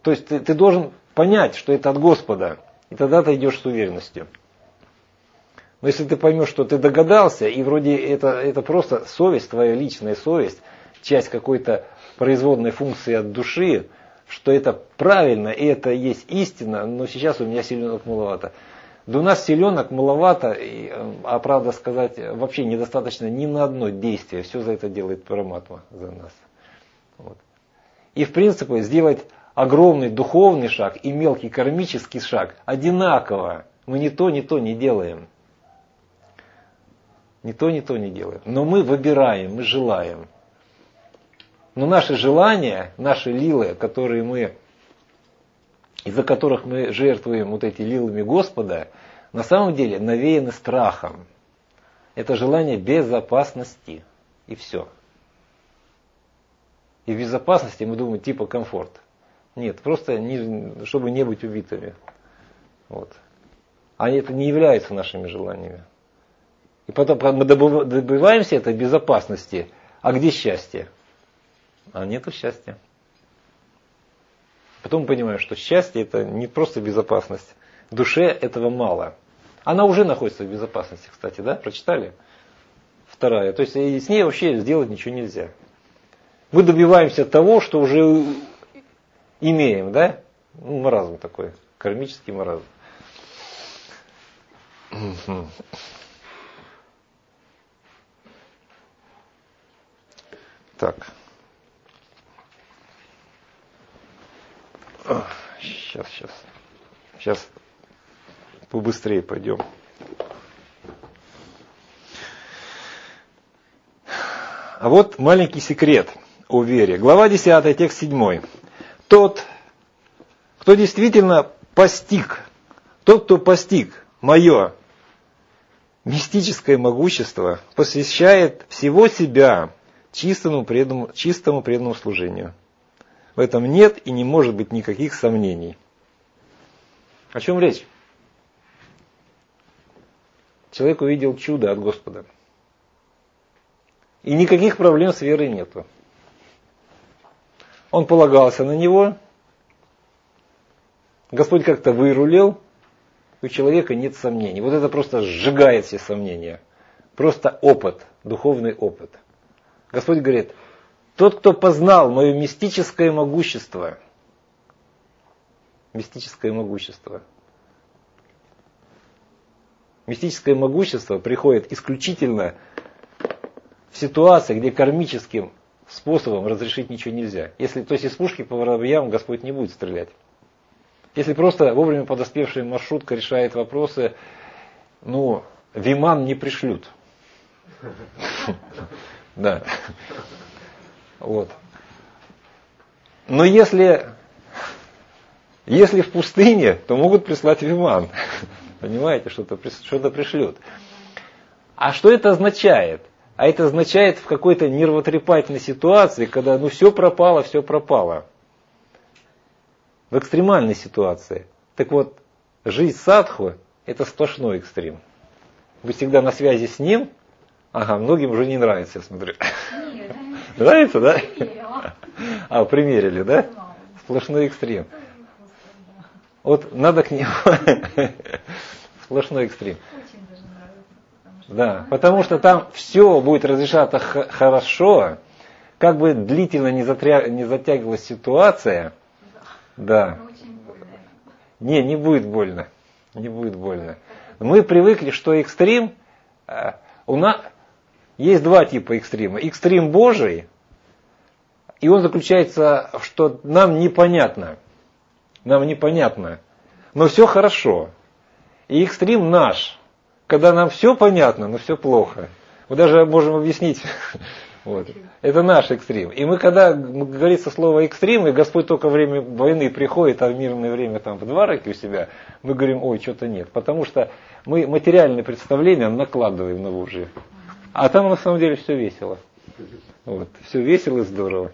То есть ты должен понять, что это от Господа, и тогда ты идешь с уверенностью. Но если ты поймешь, что ты догадался, и вроде это просто совесть, твоя личная совесть, часть какой-то производной функции от души, что это правильно, и это есть истина, но сейчас у меня селенок маловато. Да у нас селенок маловато, а правда сказать, вообще недостаточно ни на одно действие. Все за это делает Параматма за нас. Вот. И в принципе сделать огромный духовный шаг и мелкий кармический шаг одинаково. Мы ни то не делаем. Ни то не делаем. Но мы выбираем, мы желаем. Но наши желания, наши лилы, которые мы, из-за которых мы жертвуем вот эти лилами Господа, на самом деле навеяны страхом. Это желание безопасности. И все. И в безопасности мы думаем типа комфорт. Нет, просто чтобы не быть убитыми. Вот. А это не является нашими желаниями. И потом мы добиваемся этой безопасности. А где счастье? А нету счастья. Потом мы понимаем, что счастье это не просто безопасность. Душе этого мало. Она уже находится в безопасности, кстати, да? Прочитали? Вторая. То есть с ней вообще сделать ничего нельзя. Мы добиваемся того, что уже имеем, да? Маразм такой, кармический маразм. Так. Сейчас побыстрее пойдем. А вот маленький секрет о вере. Глава 10, текст 7. Тот, кто действительно постиг, тот, кто постиг мое мистическое могущество, посвящает всего себя чистому преданному служению. В этом нет и не может быть никаких сомнений. О чем речь? Человек увидел чудо от Господа. И никаких проблем с верой нету. Он полагался на него. Господь как-то вырулил. У человека нет сомнений. Вот это просто сжигает все сомнения. Просто опыт, духовный опыт. Господь говорит, тот, кто познал мое мистическое могущество, мистическое могущество приходит исключительно в ситуации, где кармическим способом разрешить ничего нельзя. То есть из пушки по воробьям Господь не будет стрелять. Если просто вовремя подоспевшая маршрутка решает вопросы, Виман не пришлют. Да. Вот. Но если в пустыне, то могут прислать Виман. Понимаете, что-то пришлют. А что это означает? А это означает в какой-то нервотрепательной ситуации, когда все пропало. В экстремальной ситуации. Так вот, жизнь садху – это сплошной экстрем. Вы всегда на связи с ним. Ага, многим уже не нравится, я смотрю. Нет. Нравится, да? Примерили, да? Сплошной экстрем. Вот надо к нему. Сплошной экстрем. Очень даже нравится. Да, потому что там все будет разрешаться хорошо, как бы длительно не затягивалась ситуация. Да. Очень больно. Не будет больно. Не будет больно. Мы привыкли, что экстрим, у нас есть два типа экстрима. Экстрим Божий, и он заключается, что нам непонятно, но все хорошо. И экстрим наш, когда нам все понятно, но все плохо. Мы даже можем объяснить. Вот. Это наш экстрим. И мы, когда говорится слово экстрим, и Господь только во время войны приходит, а в мирное время там в дворике у себя, мы говорим, ой, что-то нет. Потому что мы материальные представления накладываем на Божие. А там на самом деле все весело. Вот. Все весело и здорово.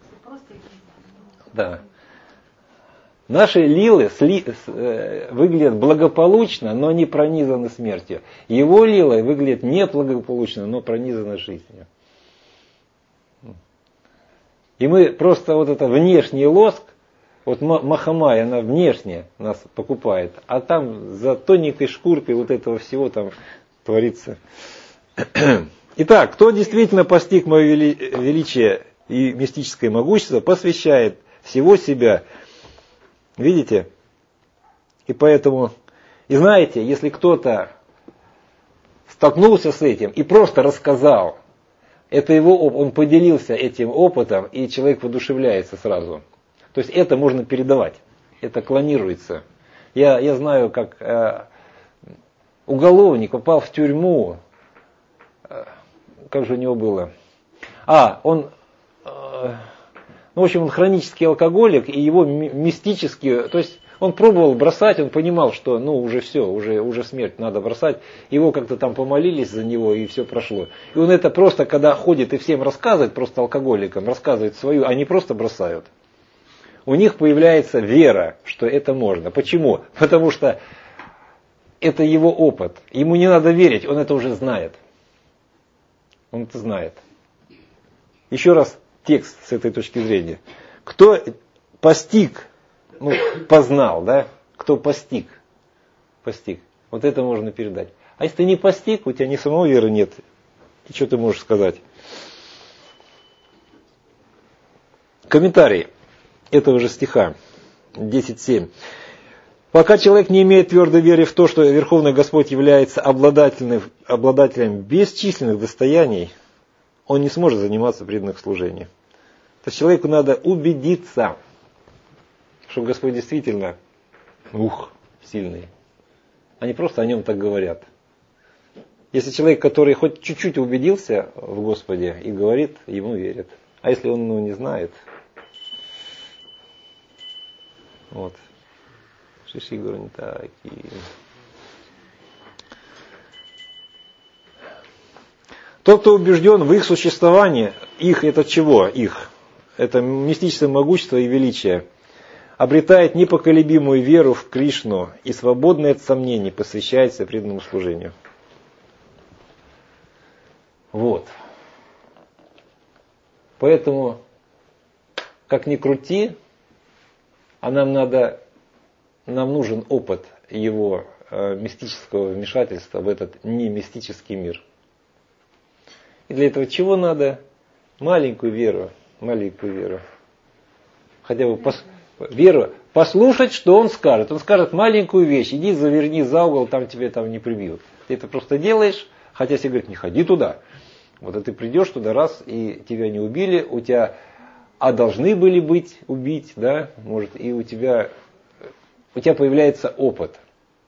Да. Наши лилы выглядят благополучно, но не пронизаны смертью. Его лилы выглядят неблагополучно, но пронизаны жизнью. И мы просто вот это внешний лоск, Вот Махамая, она внешне нас покупает, а там за тоненькой шкуркой вот этого всего там творится. Итак, кто действительно постиг мое величие и мистическое могущество, посвящает всего себя. Видите? И поэтому, и знаете, если кто-то столкнулся с этим и просто рассказал, это его опыт, он поделился этим опытом, и человек воодушевляется сразу. То есть это можно передавать, это клонируется. Я знаю, как уголовник попал в тюрьму, как же у него было? Он хронический алкоголик, и его мистически, то есть он пробовал бросать, он понимал, что уже все, уже смерть, надо бросать. Его как-то там помолились за него, и все прошло. И он это просто, когда ходит и всем рассказывает, просто алкоголикам, рассказывает свою, они просто бросают. У них появляется вера, что это можно. Почему? Потому что это его опыт. Ему не надо верить, он это уже знает. Он это знает. Еще раз текст с этой точки зрения. Кто постиг, познал, да? Кто постиг? Постиг. Вот это можно передать. А если ты не постиг, у тебя ни самого веры нет, и что ты можешь сказать? Комментарий этого же стиха 10.7. Пока человек не имеет твердой веры в то, что Верховный Господь является обладателем бесчисленных достояний, он не сможет заниматься преданным служением. То есть человеку надо убедиться, что Господь действительно сильный. А не просто о нем так говорят. Если человек, который хоть чуть-чуть убедился в Господе и говорит, ему верят. А если он не знает, Шиши говорю, не такие. Тот, кто убежден в их существовании, это чего? Это мистическое могущество и величие, обретает непоколебимую веру в Кришну и свободное от сомнений посвящается преданному служению. Поэтому, как ни крути, нам нужен опыт его мистического вмешательства в этот немистический мир. И для этого чего надо? Маленькую веру. Хотя бы веру. Послушать, что он скажет. Он скажет маленькую вещь. Иди заверни за угол, там тебе не прибьют. Ты это просто делаешь, хотя все говорят, не ходи туда. А ты придешь туда раз, и тебя не убили, у тебя, должны были убить, да, может, и у тебя появляется опыт.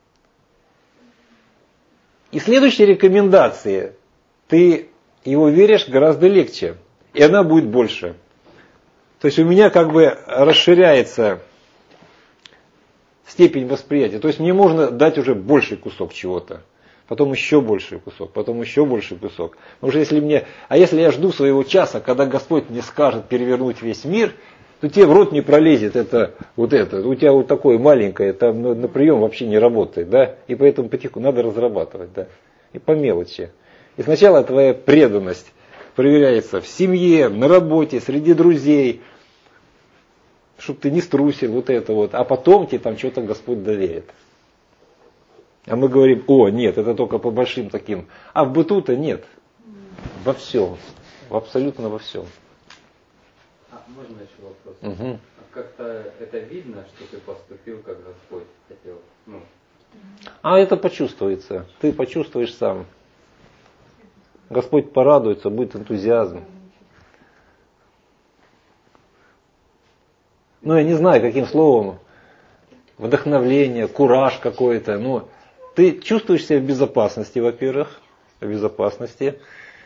И следующие рекомендации, ты его веришь гораздо легче, и она будет больше. То есть у меня расширяется степень восприятия. То есть мне можно дать уже больший кусок чего-то, потом еще больший кусок, потом еще больший кусок. Потому что если я жду своего часа, когда Господь мне скажет перевернуть весь мир, то тебе в рот не пролезет это. У тебя такое маленькое, там на прием вообще не работает, да? И поэтому потихоньку надо разрабатывать, да? И по мелочи. И сначала твоя преданность проверяется в семье, на работе, среди друзей, чтобы ты не струсил, а потом тебе там что-то Господь доверит. А мы говорим, нет, это только по большим таким. А в быту-то нет. Во всем. Абсолютно во всем. Можно еще вопрос? Угу. Как-то это видно, что ты поступил, как Господь хотел? Это почувствуется. Ты почувствуешь сам. Господь порадуется, будет энтузиазм. Я не знаю, каким словом. Вдохновление, кураж какой-то. Ты чувствуешь себя в безопасности, во-первых. В безопасности.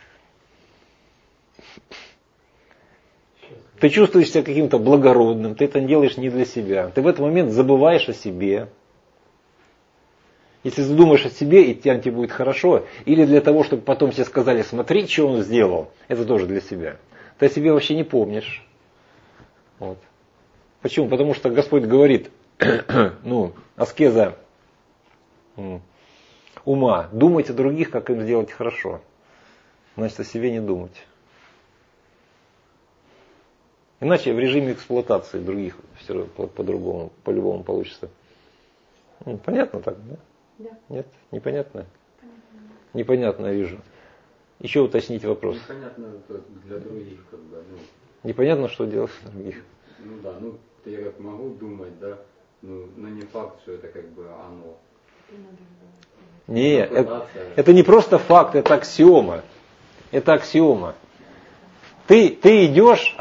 Ты чувствуешь себя каким-то благородным. Ты это делаешь не для себя. Ты в этот момент забываешь о себе. Если задумаешь о себе, и тебе будет хорошо, или для того, чтобы потом тебе сказали, смотри, что он сделал, это тоже для себя. Ты о себе вообще не помнишь. Почему? Потому что Господь говорит, аскеза ума, думать о других, как им сделать хорошо. Значит, о себе не думать. Иначе в режиме эксплуатации других все равно по-другому, по-любому получится. Понятно так, да? Да. Нет? Непонятно? Непонятно, я вижу. Еще уточнить вопрос. Непонятно для других, как бы. Непонятно, что делать для других. Ну да, я как могу думать, да, но не факт, что это как бы оно. Не, это не просто факт, это аксиома. Это аксиома. Ты идешь,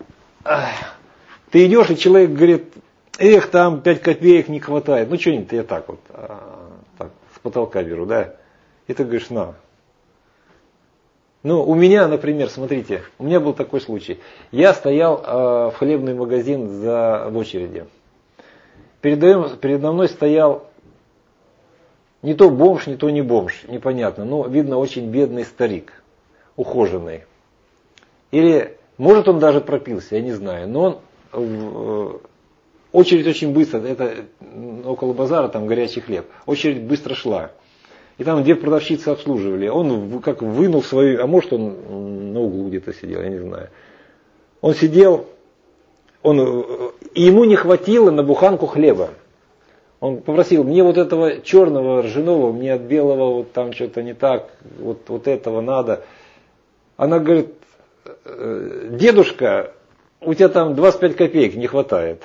ты идешь, и человек говорит, эх, там 5 копеек не хватает. Ну, что-нибудь я так вот, так, с потолка беру, да. И ты говоришь, на. Ну, у меня, например, смотрите, у меня был такой случай. Я стоял в хлебный магазин в очереди. Передо мной стоял не то бомж, не то не бомж, непонятно. Но, видно, очень бедный старик, ухоженный. Или, может, он даже пропился, я не знаю. Но он, очередь очень быстро, это около базара, там горячий хлеб. Очередь быстро шла. И там 2 продавщицы обслуживали. Он как вынул свою, а может он на углу где-то сидел, я не знаю. Он сидел, и ему не хватило на буханку хлеба. Он попросил, мне вот этого черного ржаного, мне от белого вот там что-то не так, вот этого надо. Она говорит, дедушка, у тебя там 25 копеек не хватает.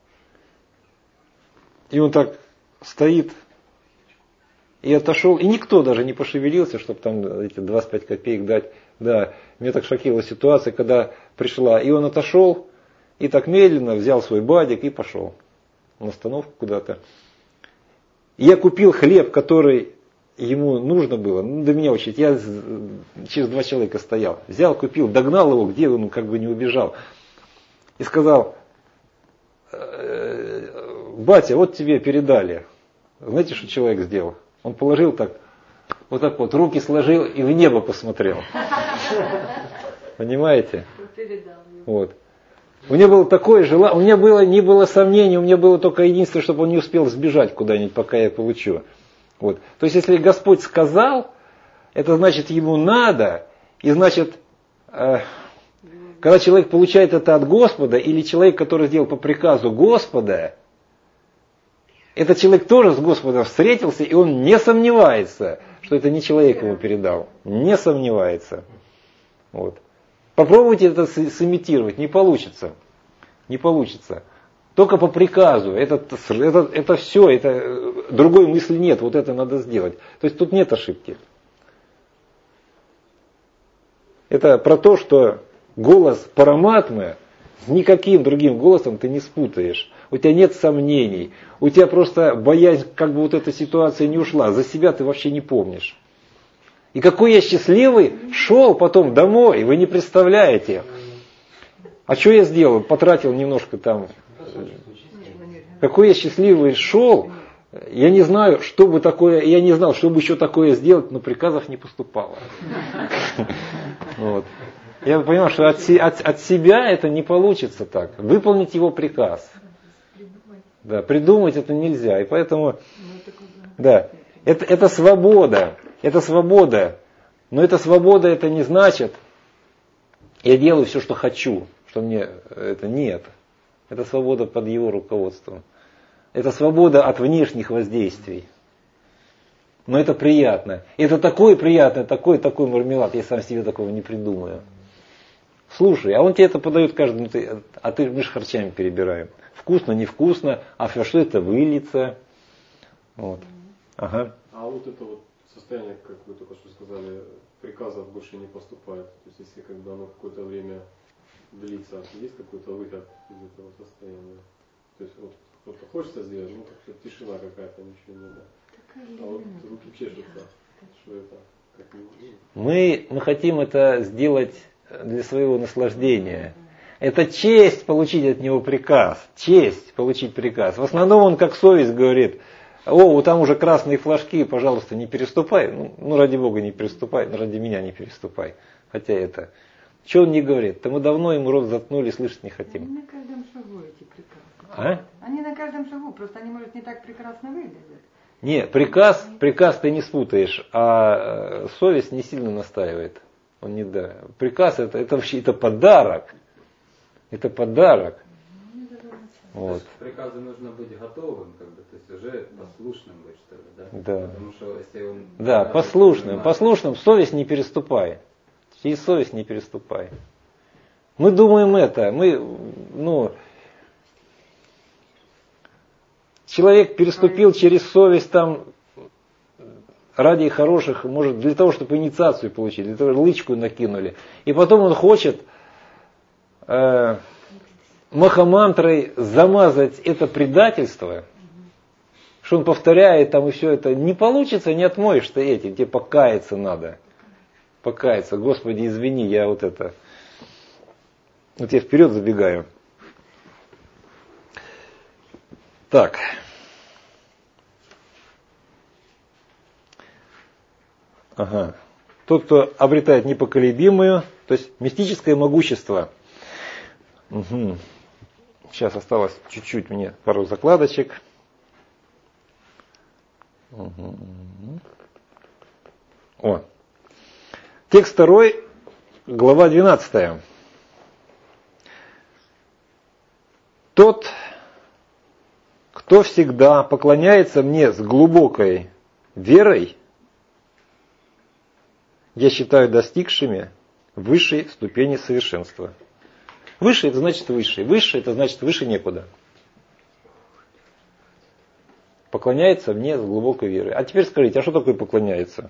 И он так стоит и отошел, и никто даже не пошевелился, чтобы там эти 25 копеек дать. Да, меня так шокировала ситуация, когда пришла, и он отошел, и так медленно взял свой бадик и пошел на остановку куда-то. Я купил хлеб, который ему нужно было, до меня очередь, я через 2 человека стоял. Взял, купил, догнал его, где он как бы не убежал. И сказал, батя, вот тебе передали. Знаете, что человек сделал? Он положил так, вот так вот, руки сложил и в небо посмотрел. Понимаете? Вот. У меня было такое желание, у меня не было сомнений, у меня было только единственное, чтобы он не успел сбежать куда-нибудь, пока я получу. Вот. То есть, если Господь сказал, это значит, ему надо, и значит, когда человек получает это от Господа, или человек, который сделал по приказу Господа, этот человек тоже с Господом встретился, и он не сомневается, что это не человек ему передал. Не сомневается. Вот. Попробуйте это сымитировать, не получится. Не получится. Только по приказу. Это все, это другой мысли нет, вот это надо сделать. То есть тут нет ошибки. Это про то, что голос Параматмы с никаким другим голосом ты не спутаешь. У тебя нет сомнений. У тебя просто боязнь, как бы вот эта ситуация не ушла. За себя ты вообще не помнишь. И какой я счастливый шел потом домой, вы не представляете. А что я сделал? Потратил немножко там. Какой я счастливый шел. Я не знаю, что бы такое, я не знал, что бы еще такое сделать, но приказов не поступало. Вот. Я понимаю, что от себя это не получится так. Выполнить его приказ. Да, придумать это нельзя. И поэтому, да, это свобода. Это свобода. Но эта свобода, это не значит, я делаю все, что хочу. Что мне это нет. Это свобода под его руководством. Это свобода от внешних воздействий. Но это приятно. Это такое приятное, такой мармелад. Я сам себе такого не придумаю. Слушай, а он тебе это подает каждому, мы же харчами перебираем. Вкусно, невкусно, а во что это выльется. Вот. Ага. А вот это вот состояние, как вы только что сказали, приказов больше не поступает. То есть если как бы оно какое-то время длится, есть какой-то выход из этого состояния? То есть вот что-то хочется сделать, ну как-то тишина какая-то, ничего не надо. А вот руки чешутся, что это? Как мы хотим это сделать для своего наслаждения. Это честь получить от него приказ. Честь получить приказ. В основном он как совесть говорит, вот там уже красные флажки, пожалуйста, не переступай. Ну ради Бога не переступай, ради меня не переступай. Хотя это... Что он не говорит? То мы давно ему рот заткнули, слышать не хотим. Они на каждом шагу эти приказы. А? Они на каждом шагу, просто они, может, не так прекрасно выглядят. Не, приказ ты не спутаешь, а совесть не сильно настаивает. Он не да. Приказ это вообще это подарок. Это подарок. То Вот. есть приказу нужно быть готовым, как бы, то есть уже послушным быть, что ли, да? Да. Потому что если он... Да, послушным, совесть не переступай. Через совесть не переступай. Мы думаем человек переступил через совесть там ради хороших, может, для того, чтобы инициацию получить, для того, чтобы лычку накинули. И потом он хочет махамантрой замазать это предательство, что он повторяет там и все это. Не получится, не отмоешь ты этим, тебе покаяться надо. Покаяться. Господи, извини, я вот я вперед забегаю. Так. Ага. Тот, кто обретает непоколебимую, то есть мистическое могущество. Угу. Сейчас осталось чуть-чуть мне пару закладочек. Угу. О. Текст 2, глава 12. Тот, кто всегда поклоняется мне с глубокой верой, я считаю достигшими высшей ступени совершенства. Выше это значит выше. Выше это значит выше некуда. Поклоняется мне с глубокой верой. А теперь скажите, а что такое поклоняется?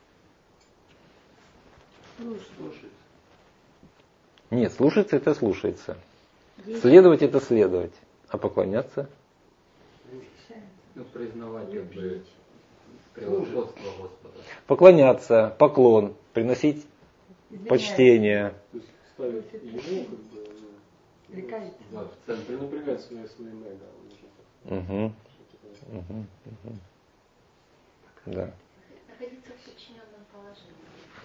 Слушается. Нет, слушаться это слушается. Следовать это следовать. А поклоняться? Ну, признавать как бы превосходство Господа. Поклоняться, поклон, приносить почтение. То есть ставить ему, Да, в центре. напрягать своим эго. Угу. Да. Находиться в подчиненном положении.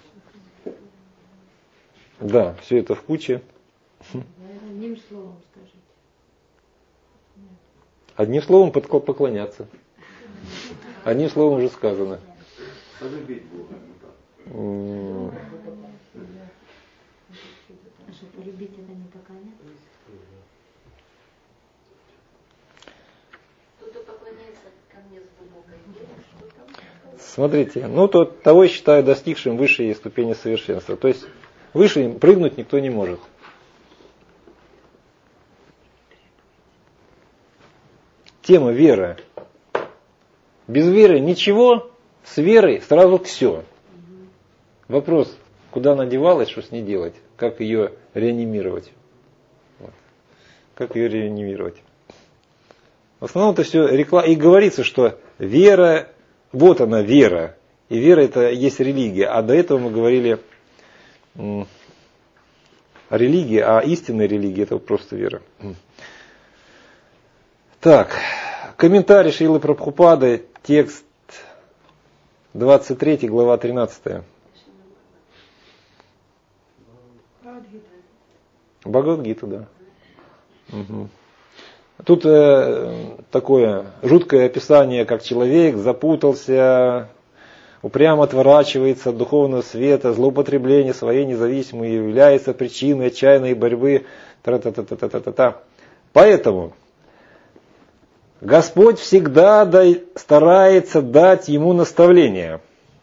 Да, все это в куче. Одним словом скажите. Одним словом поклоняться. Одним словом уже сказано. Полюбить Бога. А что, полюбить это не поклоняться? Кто-то поклоняется ко мне с глубокой верой, что там? Смотрите, того я считаю достигшим высшей ступени совершенства. То есть выше прыгнуть никто не может. Тема вера. Без веры ничего, с верой сразу все. Вопрос, куда она девалась, что с ней делать, как ее реанимировать. Вот. Как ее реанимировать. В основном это все реклама. И говорится, что вера, вот она вера. И вера это есть религия. А до этого мы говорили о религии, а истинная религия это просто вера. Так, комментарий Шрилы Прабхупады, текст 23, глава 13. Бхагавад-гита, да. Угу. Тут такое жуткое описание, как человек запутался, упрямо отворачивается от духовного света, злоупотребление своей независимой является причиной отчаянной борьбы. Тра-та-та-та-та-та-та. Поэтому Господь всегда старается дать ему наставление.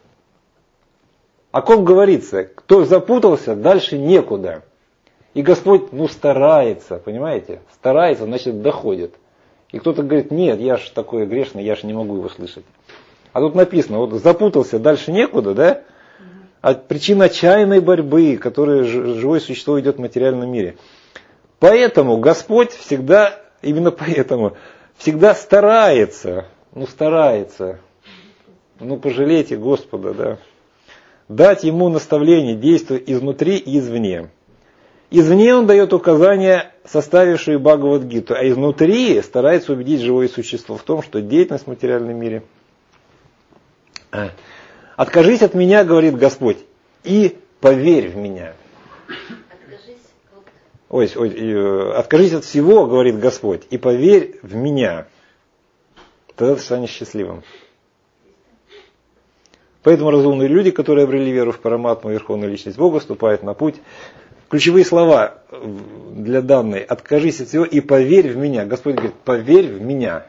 О ком говорится? Кто запутался, дальше некуда. И Господь, старается, понимаете? Старается, значит, доходит. И кто-то говорит, нет, я же такой грешный, я же не могу его слышать. А тут написано, вот запутался, дальше некуда, да? А причина отчаянной борьбы, которой живое существо идет в материальном мире. Поэтому Господь всегда, именно поэтому, всегда старается, пожалейте Господа, да. Дать ему наставление, действуя изнутри и извне. Извне он дает указания, составившие Бхагавад-гиту, а изнутри старается убедить живое существо в том, что деятельность в материальном мире. Откажись от меня, говорит Господь, и поверь в меня. Откажись от всего, говорит Господь, и поверь в меня. Тогда ты станешь счастливым. Поэтому разумные люди, которые обрели веру в Параматму, Верховную Личность Бога, вступают на путь ключевые слова для данной: откажись от всего и поверь в меня. Господь говорит: поверь в меня.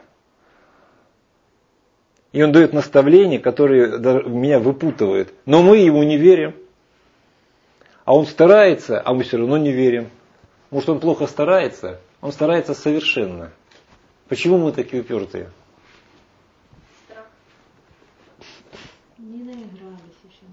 И Он дает наставления, которые меня выпутывают. Но мы Ему не верим. А Он старается, а мы все равно не верим. Может, Он плохо старается? Он старается совершенно. Почему мы такие упертые? Страх. Не наигрались еще.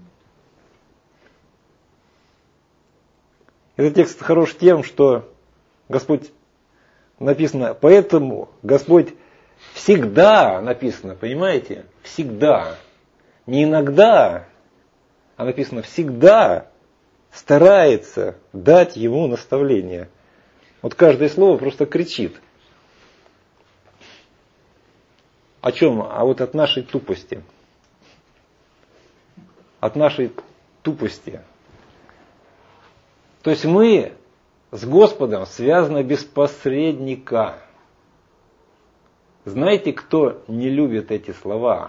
Этот текст хорош тем, что Господь, написано, поэтому Господь всегда, написано, понимаете? Всегда. Не иногда, а написано всегда старается дать ему наставление. Вот каждое слово просто кричит. О чем? А вот от нашей тупости. От нашей тупости. То есть мы с Господом связаны без посредника. Знаете, кто не любит эти слова?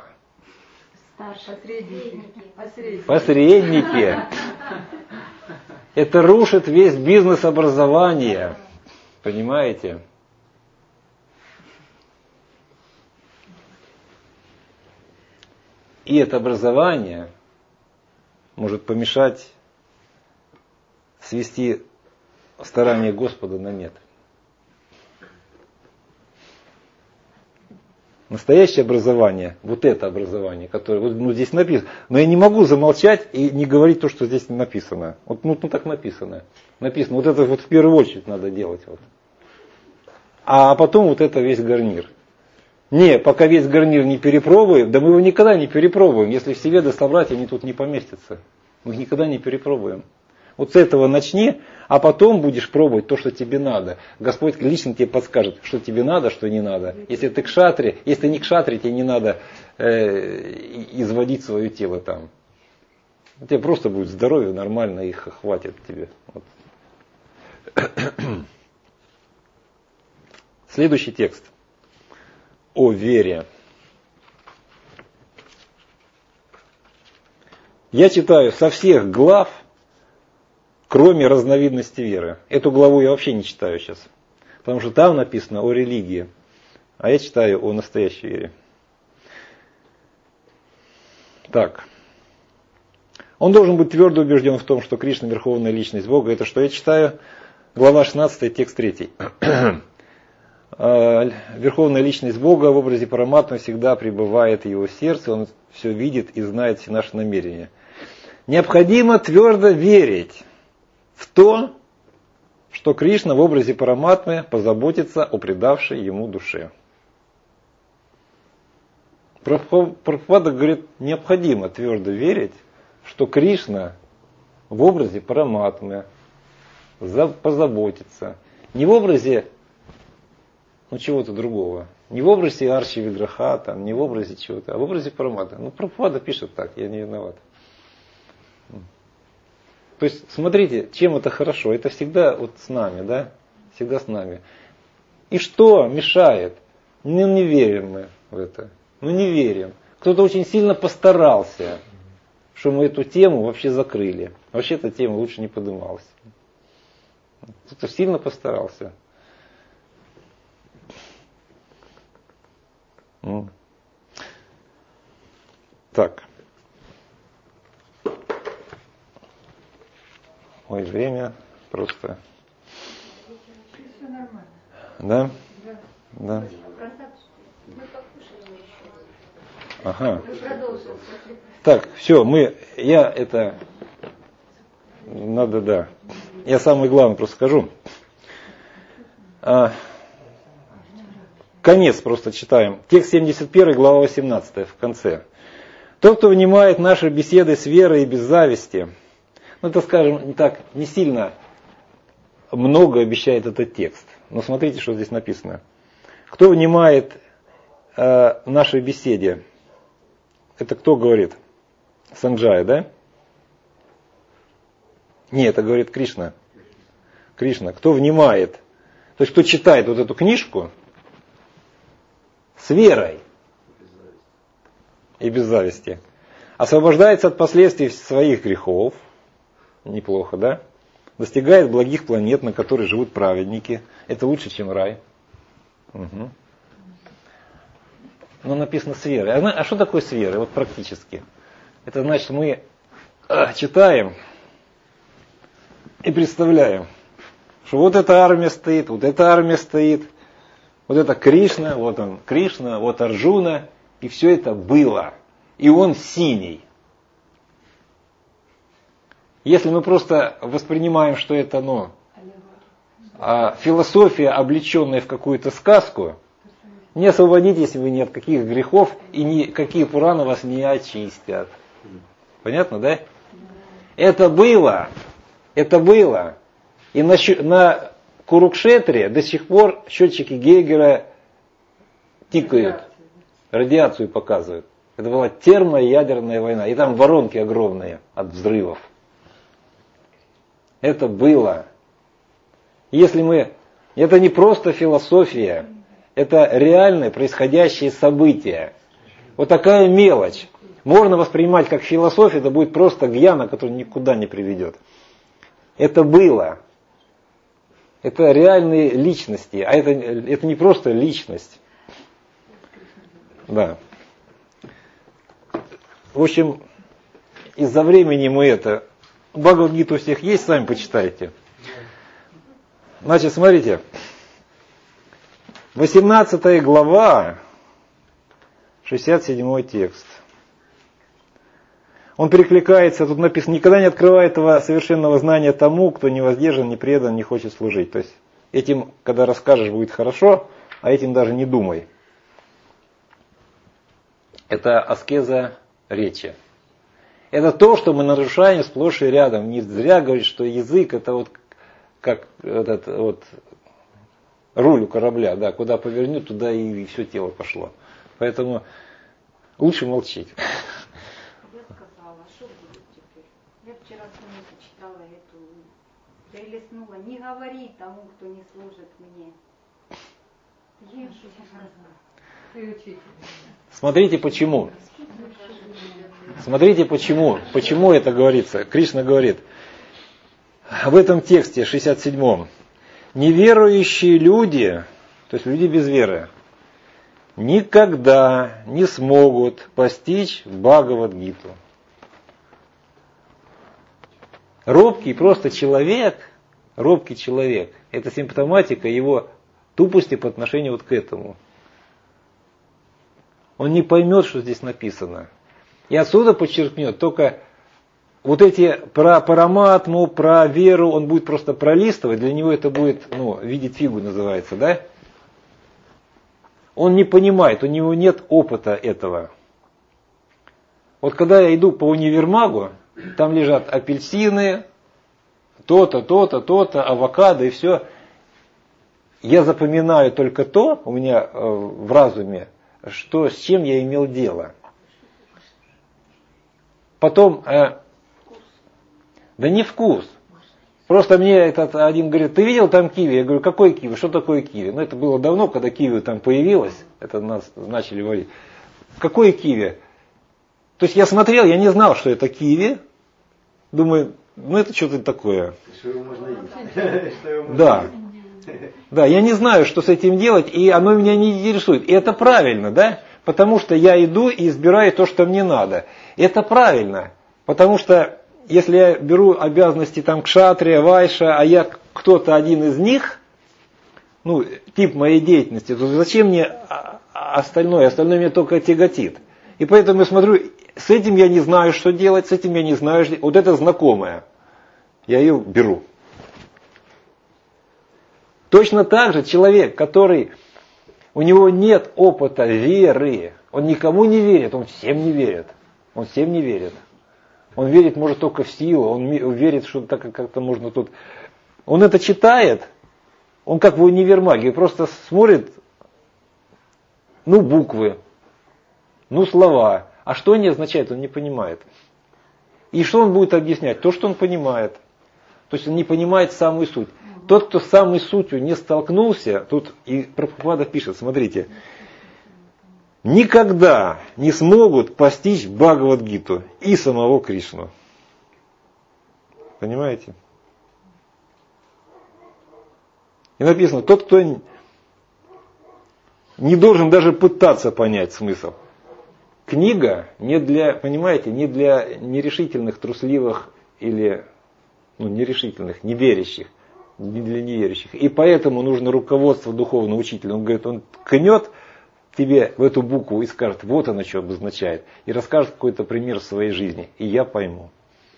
Посредники. Это рушит весь бизнес образования. Понимаете? И это образование может помешать свести старания Господа на нет. Настоящее образование, вот это образование, которое вот, здесь написано. Но я не могу замолчать и не говорить то, что здесь написано. Вот так написано. Написано, вот это вот в первую очередь надо делать. Вот. А потом вот это весь гарнир. Не, пока весь гарнир не перепробуем, да мы его никогда не перепробуем. Если все веды собрать, они тут не поместятся. Мы их никогда не перепробуем. Вот с этого начни, а потом будешь пробовать то, что тебе надо. Господь лично тебе подскажет, что тебе надо, что не надо. Если ты кшатри, если ты не кшатри, тебе не надо изводить свое тело там. У тебя просто будет здоровье, нормально, их хватит тебе. Вот. Следующий текст. О вере. Я читаю со всех глав, кроме разновидности веры. Эту главу я вообще не читаю сейчас. Потому что там написано о религии. А я читаю о настоящей вере. Так. Он должен быть твердо убежден в том, что Кришна верховная личность Бога. Это что я читаю? Глава 16, текст 3. Верховная личность Бога в образе Параматмы всегда пребывает в его сердце. Он все видит и знает все наши намерения. Необходимо твердо верить в то, что Кришна в образе Параматмы позаботится о предавшей ему душе. Прабхупада говорит, необходимо твердо верить, что Кришна в образе Параматмы позаботится. Не в образе чего-то другого. Не в образе Арчи Виграха, там, не в образе чего-то, а в образе Параматмы. Прабхупада пишет так, я не виноват. То есть, смотрите, чем это хорошо. Это всегда вот с нами, да? Всегда с нами. И что мешает? Не верим мы в это. Не верим. Кто-то очень сильно постарался, что мы эту тему вообще закрыли. Вообще эта тема лучше не поднималась. Кто-то сильно постарался. Так. Ой, время просто. Все нормально. Да? Да. Ага. Так, все, надо, да. Я самое главное просто скажу. Конец просто читаем. Текст 71, глава 18, в конце. Тот, кто внимает наши беседы с верой и без зависти, это, скажем, не сильно много обещает этот текст. Но смотрите, что здесь написано. Кто внимает нашей беседе, это кто говорит? Санджая, да? Нет, это говорит Кришна. Кришна. Кто внимает, то есть кто читает вот эту книжку с верой и без зависти, освобождается от последствий своих грехов, неплохо, да? достигает благих планет, на которых живут праведники. Это лучше, чем рай. Угу. Но написано с верой. А что такое с верой? Вот практически. Это значит, мы читаем и представляем, что вот эта армия стоит, вот эта армия стоит, вот это Кришна, вот он Кришна, вот Арджуна, и все это было. И он синий. Если мы просто воспринимаем, что это философия, облеченная в какую-то сказку, не освободитесь вы ни от каких грехов, и никакие Пураны вас не очистят. Понятно, да? Это было. Это было. И на Курукшетре до сих пор счетчики Гейгера тикают. Радиацию показывают. Это была термоядерная война. И там воронки огромные от взрывов. Это было. Если мы... Это не просто философия. Это реальные происходящие события. Вот такая мелочь. Можно воспринимать как философию, это будет просто гьяна, которая никуда не приведет. Это было. Это реальные личности. А это не просто личность. Да. В общем, из-за времени мы это... Бхагавад-гита у всех есть, сами почитайте. Значит, смотрите. 18 глава, 67 текст. Он перекликается, тут написано, никогда не открывай этого совершенного знания тому, кто не воздержан, не предан, не хочет служить. То есть этим, когда расскажешь, будет хорошо, а этим даже не думай. Это аскеза речи. Это то, что мы нарушаем сплошь и рядом. Не зря говорит, что язык это вот как этот вот руль у корабля, да, куда повернет, туда и все тело пошло. Поэтому лучше молчить. Я сказала, что будет теперь? Я вчера книгу читала эту, перелистнула. Не говори тому, кто не служит мне. Смотрите почему. Смотрите почему. Почему это говорится. Кришна говорит в этом тексте 67-м. Неверующие люди, то есть люди без веры, никогда не смогут постичь Бхагавад-гиту. Робкий просто человек, это симптоматика его тупости по отношению вот к этому. Он не поймет, что здесь написано. И отсюда подчеркнет только вот эти про параматму, про веру, он будет просто пролистывать, для него это будет, видеть фигу называется, да? Он не понимает, у него нет опыта этого. Вот когда я иду по универмагу, там лежат апельсины, то-то, то-то, то-то, авокадо и все. Я запоминаю только то, у меня в разуме, что с чем я имел дело. Потом, да не вкус. Просто мне этот один говорит, ты видел там киви? Я говорю, какой киви? Что такое киви? Это было давно, когда киви там появилось, это нас начали говорить. Какое киви? То есть я смотрел, я не знал, что это киви. Думаю, это что-то такое. Что его можно есть? Да. Да, я не знаю, что с этим делать, и оно меня не интересует. И это правильно, да? Потому что я иду и избираю то, что мне надо. Это правильно. Потому что если я беру обязанности кшатрия, вайша, а я кто-то один из них, тип моей деятельности, то зачем мне остальное? Остальное меня только тяготит. И поэтому я смотрю, с этим я не знаю, что делать, с этим я не знаю, что... Вот это знакомое. Я ее беру. Точно так же человек, у него нет опыта веры, он никому не верит, он всем не верит. Он всем не верит. Он верит, может, только в силу, он верит, что так как-то можно тут... Он это читает, он как в универмаге, просто смотрит, буквы, слова. А что они означают, он не понимает. И что он будет объяснять? То, что он понимает. То есть он не понимает самую суть. Тот, кто с самой сутью не столкнулся, тут и Прабхупада пишет, смотрите, никогда не смогут постичь Бхагавад-гиту и самого Кришну. Понимаете? И написано, тот, кто не должен даже пытаться понять смысл. Книга не для, понимаете, не для нерешительных, трусливых или нерешительных, неверящих, не для неверящих. И поэтому нужно руководство духовного учителя. Он говорит, он ткнет тебе в эту букву и скажет, вот она что обозначает. И расскажет какой-то пример своей жизни. И я пойму.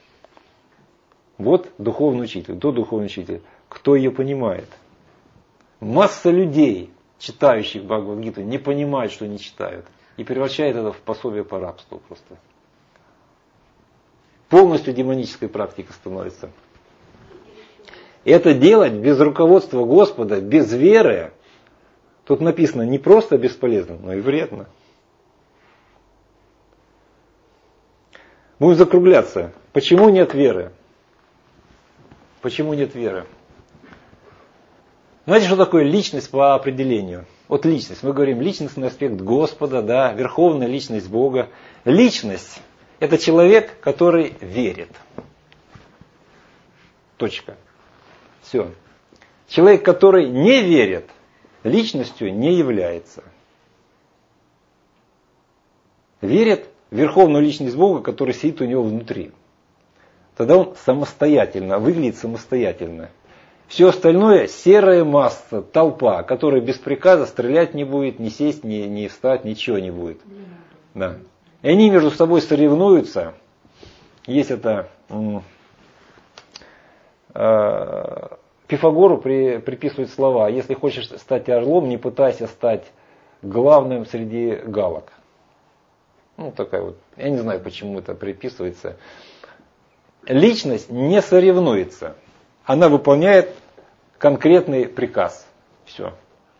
Вот духовный учитель, кто духовный учитель, кто ее понимает. Масса людей, читающих Бхагавад-гиту, не понимают, что не читают. И превращает это в пособие по рабству просто. Полностью демонической практикой становится. И это делать без руководства Господа, без веры, тут написано не просто бесполезно, но и вредно. Будем закругляться. Почему нет веры? Почему нет веры? Знаете, что такое личность по определению? Вот личность. Мы говорим личностный аспект Господа, да, верховная личность Бога. Личность – это человек, который верит. Точка. Все. Человек, который не верит, личностью не является. Верит в верховную личность Бога, которая сидит у него внутри. Тогда он самостоятельно, выглядит самостоятельно. Все остальное серая масса, толпа, которая без приказа стрелять не будет, не сесть, не встать, ничего не будет. Да. И они между собой соревнуются. Есть это... Пифагору приписывают слова: если хочешь стать орлом, не пытайся стать главным среди галок. Такая вот. Я не знаю, почему это приписывается. Личность не соревнуется. Она выполняет конкретный приказ. Все.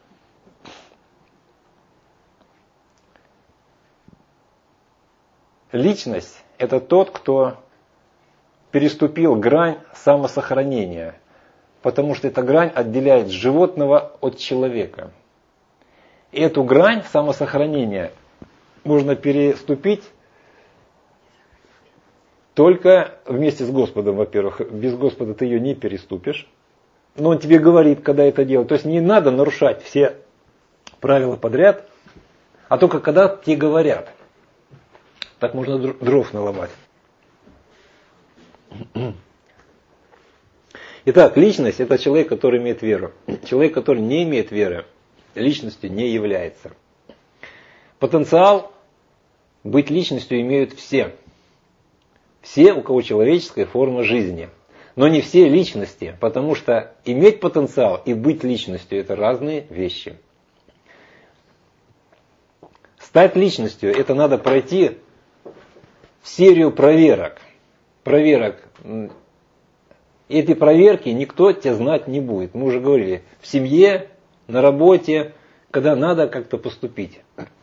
Личность – это тот, кто переступил грань самосохранения, потому что эта грань отделяет животного от человека. И эту грань самосохранения можно переступить только вместе с Господом, во-первых. Без Господа ты ее не переступишь. Но Он тебе говорит, когда это делать. То есть не надо нарушать все правила подряд, а только когда тебе говорят. Так можно дров наломать. Итак, личность – это человек, который имеет веру. Человек, который не имеет веры, личностью не является. Потенциал быть личностью имеют все. Все, у кого человеческая форма жизни. Но не все личности, потому что иметь потенциал и быть личностью – это разные вещи. Стать личностью – это надо пройти серию проверок. Эти проверки никто тебя знать не будет. Мы уже говорили, в семье, на работе, когда надо как-то поступить.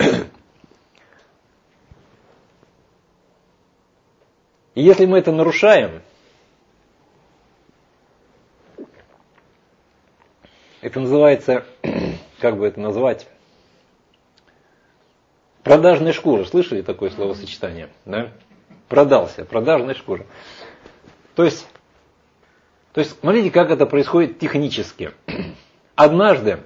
И если мы это нарушаем, это называется, как бы это назвать, продажная шкура. Слышали такое словосочетание? Да? Продался, продажная шкура. То есть, смотрите, как это происходит технически. Однажды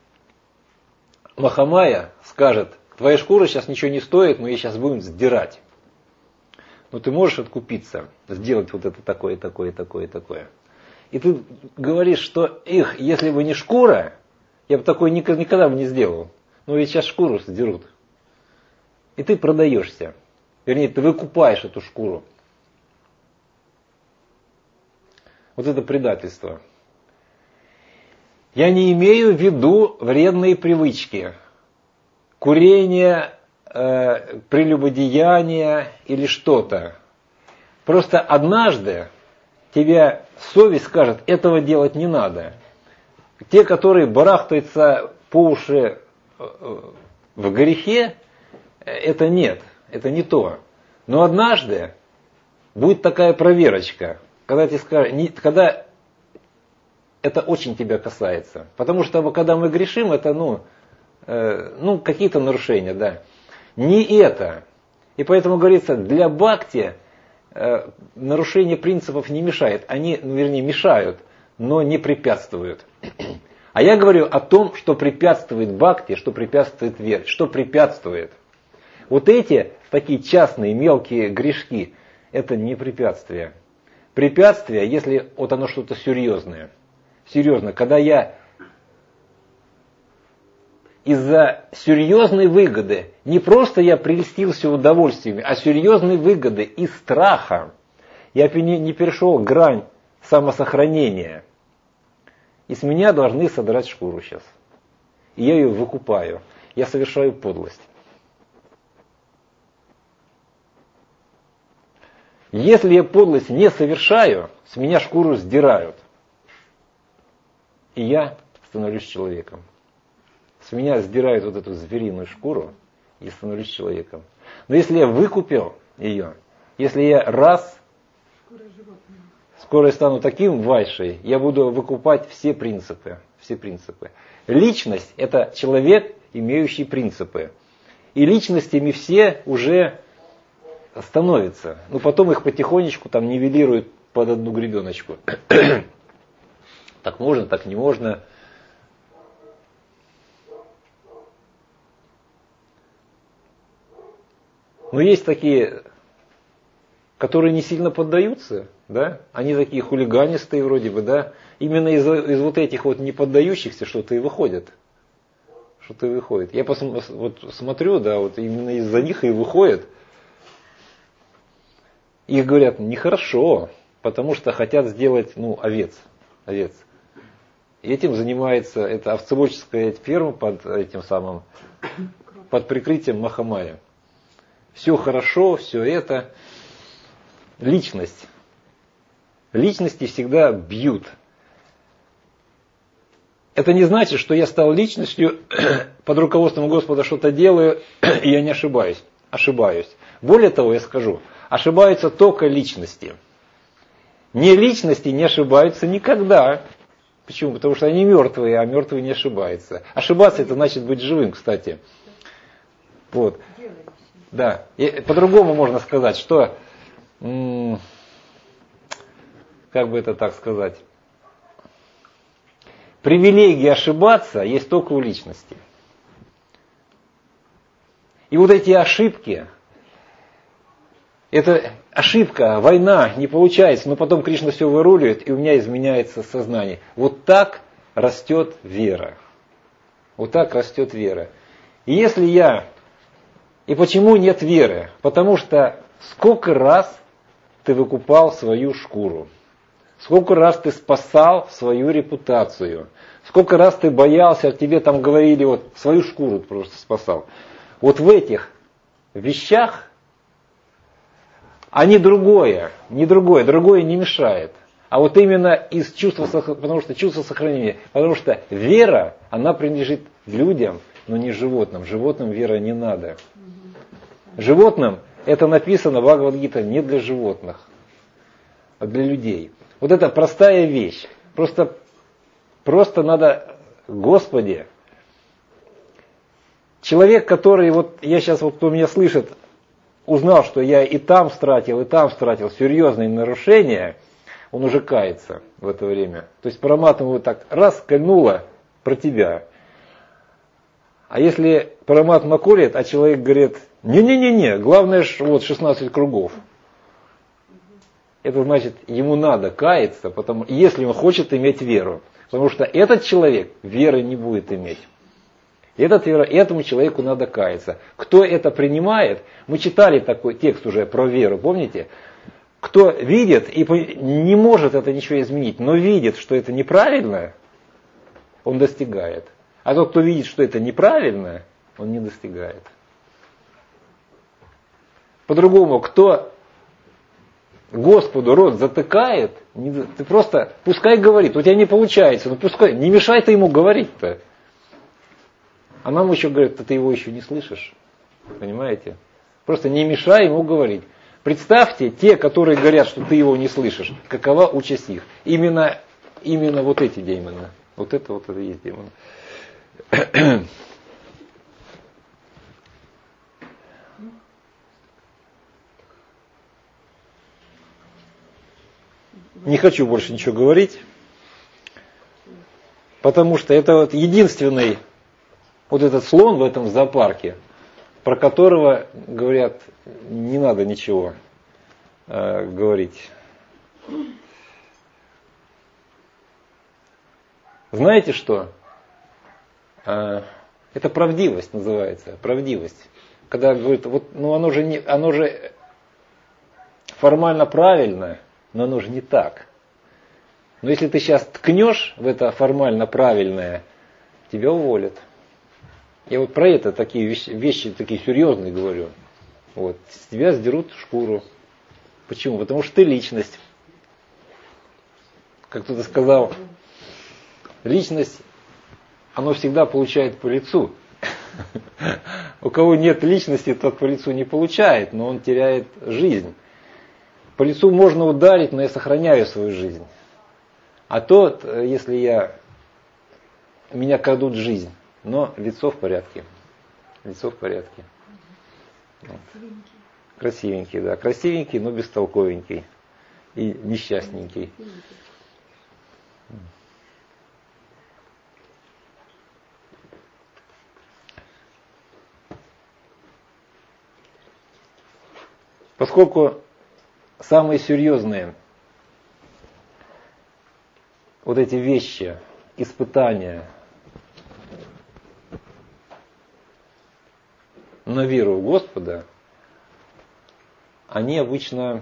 Махамая скажет: твоя шкура сейчас ничего не стоит, мы ее сейчас будем сдирать. Но ты можешь откупиться, сделать вот это такое, такое, такое, такое. И ты говоришь, что если бы не шкура, я бы такое никогда бы не сделал. Но ведь сейчас шкуру сдерут. И ты продаешься. Вернее, ты выкупаешь эту шкуру. Вот это предательство. Я не имею в виду вредные привычки. Курение, прелюбодеяние или что-то. Просто однажды тебе совесть скажет, этого делать не надо. Те, которые барахтаются по уши в грехе, это нет, это не то. Но однажды будет такая проверочка, когда тебе скажут, когда это очень тебя касается. Потому что когда мы грешим, это какие-то нарушения, да. Не это. И поэтому говорится, для бхакти нарушение принципов не мешает. Они, мешают, но не препятствуют. А я говорю о том, что препятствует бхакти, что препятствует вере, что препятствует. Вот эти такие частные мелкие грешки, это не препятствие. Препятствие, если вот оно что-то серьезное. Серьезно, когда я из-за серьезной выгоды, не просто я прельстился удовольствиями, а серьезной выгоды и страха, я не перешел грань самосохранения. И с меня должны содрать шкуру сейчас. И я ее выкупаю. Я совершаю подлость. Если я подлость не совершаю, с меня шкуру сдирают. И я становлюсь человеком. С меня сдирают вот эту звериную шкуру и становлюсь человеком. Но если я выкупил ее, если я раз, скоро я стану таким вайшей, я буду выкупать все принципы. Все принципы. Личность – это человек, имеющий принципы. И личностями все уже становятся. Но потом их потихонечку там нивелируют под одну гребеночку. Так можно, так не можно. Но есть такие, которые не сильно поддаются, да? Они такие хулиганистые вроде бы, да? Именно из вот этих вот не поддающихся что-то и выходит. Что-то и выходит. Я вот смотрю, да, вот именно из-за них и выходит. Их говорят, нехорошо, потому что хотят сделать, овец. И этим занимается, это овцеводческая ферма под прикрытием Махамая. Все хорошо, все это. Личность. Личности всегда бьют. Это не значит, что я стал личностью, под руководством Господа что-то делаю, и я не ошибаюсь. Ошибаюсь. Более того, я скажу, ошибаются только личности. Не личности не ошибаются никогда. Почему? Потому что они мертвые, а мертвые не ошибаются. Ошибаться это значит быть живым, кстати. Вот. Да. И по-другому можно сказать, что, как бы это так сказать, привилегия ошибаться есть только у личности. И вот эти ошибки, это ошибка, война, не получается, но потом Кришна все выруливает, и у меня изменяется сознание. Вот так растет вера. Вот так растет вера. И если И почему нет веры? Потому что сколько раз ты выкупал свою шкуру? Сколько раз ты спасал свою репутацию? Сколько раз ты боялся, тебе там говорили, вот свою шкуру просто спасал. Вот в этих вещах, а не другое не мешает. А вот именно из чувства, потому что чувство сохранения, потому что вера, она принадлежит людям, но не животным. Животным вера не надо. Животным это написано в Бхагавад-гите не для животных, а для людей. Вот это простая вещь. Просто надо, Господи, человек, который, вот я сейчас, вот кто меня слышит, узнал, что я и там стратил, серьезные нарушения, он уже кается в это время. То есть Параматма его так раз кольнуло про тебя. А если Параматма колет, а человек говорит, не-не-не, главное ж вот 16 кругов. Это значит, ему надо каяться, если он хочет иметь веру. Потому что этот человек веры не будет иметь. Этому человеку надо каяться. Кто это принимает, мы читали такой текст уже про веру, помните? Кто видит и не может это ничего изменить, но видит, что это неправильно, он достигает. А тот, кто видит, что это неправильно, он не достигает. По-другому, кто Господу рот затыкает, ты просто пускай говорит, у тебя не получается, но пускай, не мешай ты ему говорить-то. А нам еще говорят, ты его еще не слышишь. Понимаете? Просто не мешай ему говорить. Представьте, те, которые говорят, что ты его не слышишь, какова участь их. Именно вот эти демоны. Вот это и есть демоны. Не хочу больше ничего говорить. Потому что это вот единственный вот этот слон в этом зоопарке, про которого говорят, не надо ничего говорить. Знаете что? Это правдивость называется, правдивость. Когда говорят, вот, ну оно же формально правильно, но оно же не так. Но если ты сейчас ткнешь в это формально правильное, тебя уволят. Я вот про это такие вещи такие серьезные говорю. Вот. С тебя сдерут шкуру. Почему? Потому что ты личность. Как кто-то сказал, личность, оно всегда получает по лицу. У кого нет личности, тот по лицу не получает, но он теряет жизнь. По лицу можно ударить, но я сохраняю свою жизнь. А тот, если меня крадут жизнь, но лицо в порядке. Лицо в порядке. Красивенький. Красивенький, да. Красивенький, но бестолковенький. И несчастненький. Поскольку самые серьезные вот эти вещи, испытания на веру в Господа, они обычно,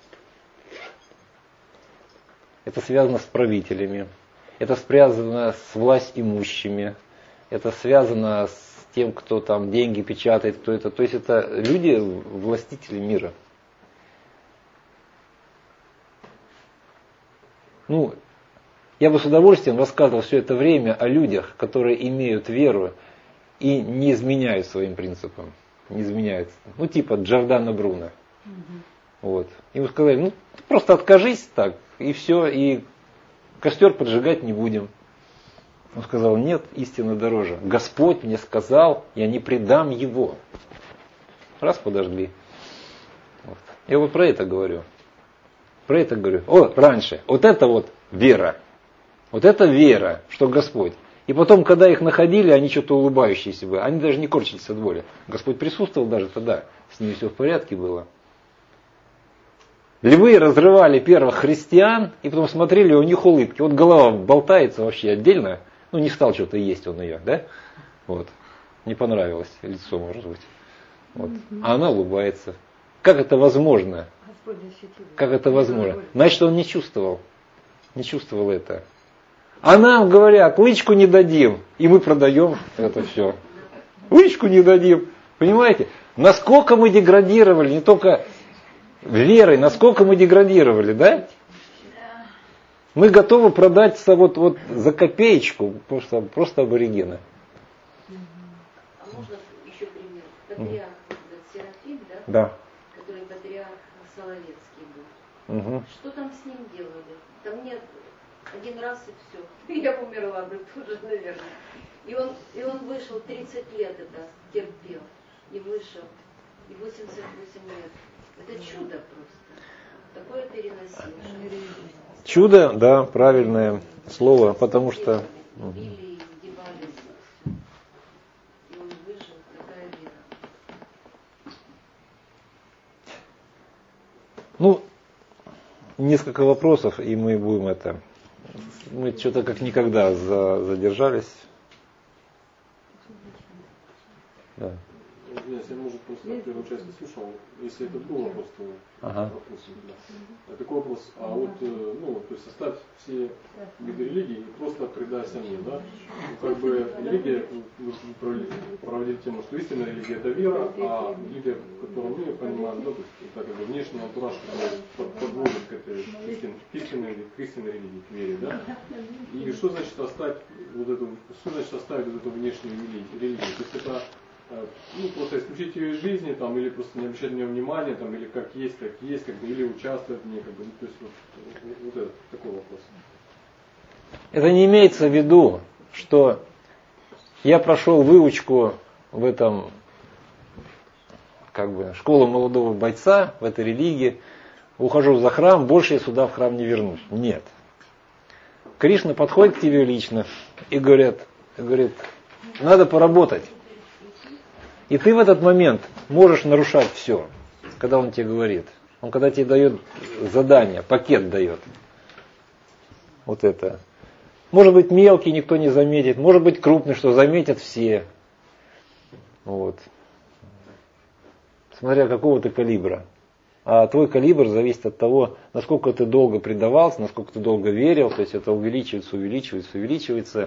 это связано с правителями, это связано с власть имущими, это связано с тем, кто там деньги печатает, кто это. То есть это люди, властители мира. Ну, я бы с удовольствием рассказывал все это время о людях, которые имеют веру и не изменяют своим принципам. Не изменяют. Ну, типа Джордано Бруно. Вот. Ему сказали, ну, просто откажись так, и все, и костер поджигать не будем. Он сказал, нет, истина дороже. Господь мне сказал, я не предам его. Раз подожгли. Вот. Я вот про это говорю. Про это говорю. Раньше. Вот это вот вера. Вот это вера, что Господь. И потом, когда их находили, они что-то улыбающиеся были. Они даже не корчились от боли. Господь присутствовал даже тогда. С ними все в порядке было. Львы разрывали первых христиан, и потом смотрели, у них улыбки. Вот голова болтается вообще отдельно. Ну, не стал что-то есть он ее, да? Вот. Не понравилось лицо, может быть. Вот. А она улыбается. Как это возможно? Как это возможно? Значит, он не чувствовал. Не чувствовал это. А нам говорят, лычку не дадим. И мы продаем это все. Лычку не дадим. Понимаете? Насколько мы деградировали, не только верой, насколько мы деградировали, да? Мы готовы продать вот за копеечку просто аборигена. А можно еще пример? Патриарх Серафим, да? Да. Который патриарх Соловецкий был. Что там с ним делали? Там нет, один раз и все. Я умерла бы тоже, наверное. И он вышел, 30 лет это терпел. И вышел. И 88 лет. Это чудо просто. Такое переносило. Чудо, да, правильное слово, потому что... Или издевались. И он выжил, такая вера. Ну, несколько вопросов, и мы будем это... Мы что-то как никогда задержались. Да. Я, может, просто первую часть не слушал, если это было просто вопрос. Да. Такой вопрос, а вот, то есть оставь все виды религии и просто предайся мне, да? Ну, как бы религия, вы проводили тему, что истинная религия это вера, а религия, которую мы понимаем, то есть это как бы внешний антураж, который подводит к этой истинной религии, к вере, да? И что значит оставить вот эту внешнюю религию? То есть это просто исключить ее из жизни, там, или просто не обращать на нее внимания, там, или как есть, как бы, или участвовать в ней, как бы, то есть вот это такой вопрос. Это не имеется в виду, что я прошел выучку в этом, школу молодого бойца, в этой религии, ухожу за храм, больше я сюда в храм не вернусь. Нет. Кришна подходит к тебе лично и говорит, надо поработать. И ты в этот момент можешь нарушать все, когда он тебе говорит. Он когда тебе дает задание, пакет дает. Вот это. Может быть мелкий, никто не заметит. Может быть крупный, что заметят все. Вот. Смотря какого ты калибра. А твой калибр зависит от того, насколько ты долго предавался, насколько ты долго верил. То есть это увеличивается.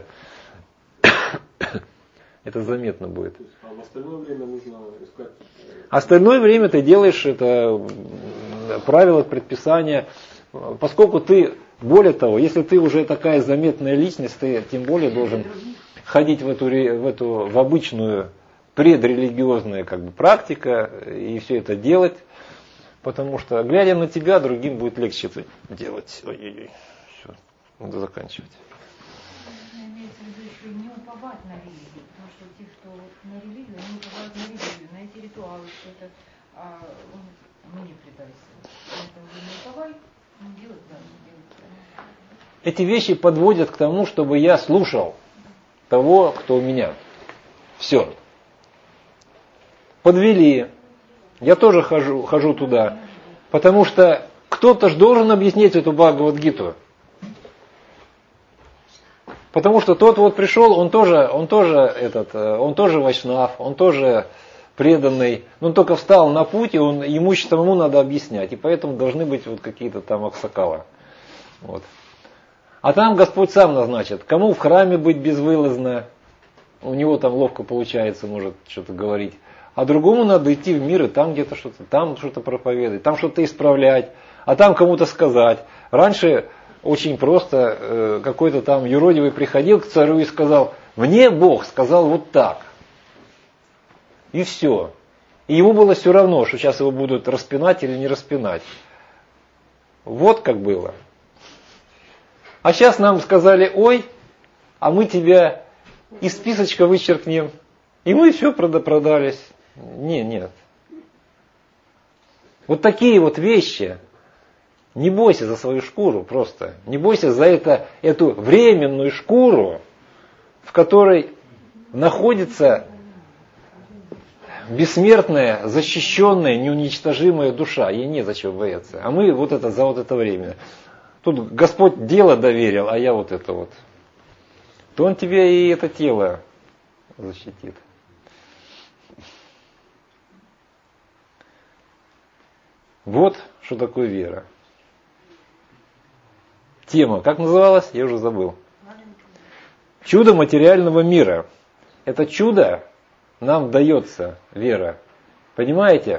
Это заметно будет. А в остальное время нужно искать... Остальное время ты делаешь это правила, предписания. Поскольку ты, более того, если ты уже такая заметная личность, ты тем более должен ходить в обычную предрелигиозную практика и все это делать. Потому что, глядя на тебя, другим будет легче это делать. Ой-ой-ой. Все, надо заканчивать. Имеется в виду еще не уповать на религию, потому что те, кто на религию, они уповают на религию, на эти ритуалы, что это, не предайся. Поэтому не уповай, не делать надо. Эти вещи подводят к тому, чтобы я слушал того, кто у меня. Все. Подвели. Я тоже хожу туда. Потому что кто-то же должен объяснить эту Бхагавад-гиту. Потому что тот вот пришел, он тоже вайшнав, он тоже преданный. Но он только встал на путь, и ему самому надо объяснять. И поэтому должны быть вот какие-то там аксакалы. Вот. А там Господь сам назначит, кому в храме быть безвылазно. У него там ловко получается, может что-то говорить. А другому надо идти в мир и там где-то что-то, там что-то проповедовать, там что-то исправлять, а там кому-то сказать. Раньше очень просто какой-то там юродивый приходил к царю и сказал, мне Бог сказал вот так. И все. И ему было все равно, что сейчас его будут распинать или не распинать. Вот как было. А сейчас нам сказали, ой, а мы тебя из списочка вычеркнем. И мы все продались. Нет. Вот такие вот вещи. Не бойся за свою шкуру просто. Не бойся за эту временную шкуру, в которой находится бессмертная, защищенная, неуничтожимая душа. Ей незачем бояться. А мы за это время. Тут Господь дело доверил, а я вот это вот. То Он тебе и это тело защитит. Вот что такое вера. Тема, как называлась? Я уже забыл. Чудо материального мира. Это чудо нам дается, вера. Понимаете?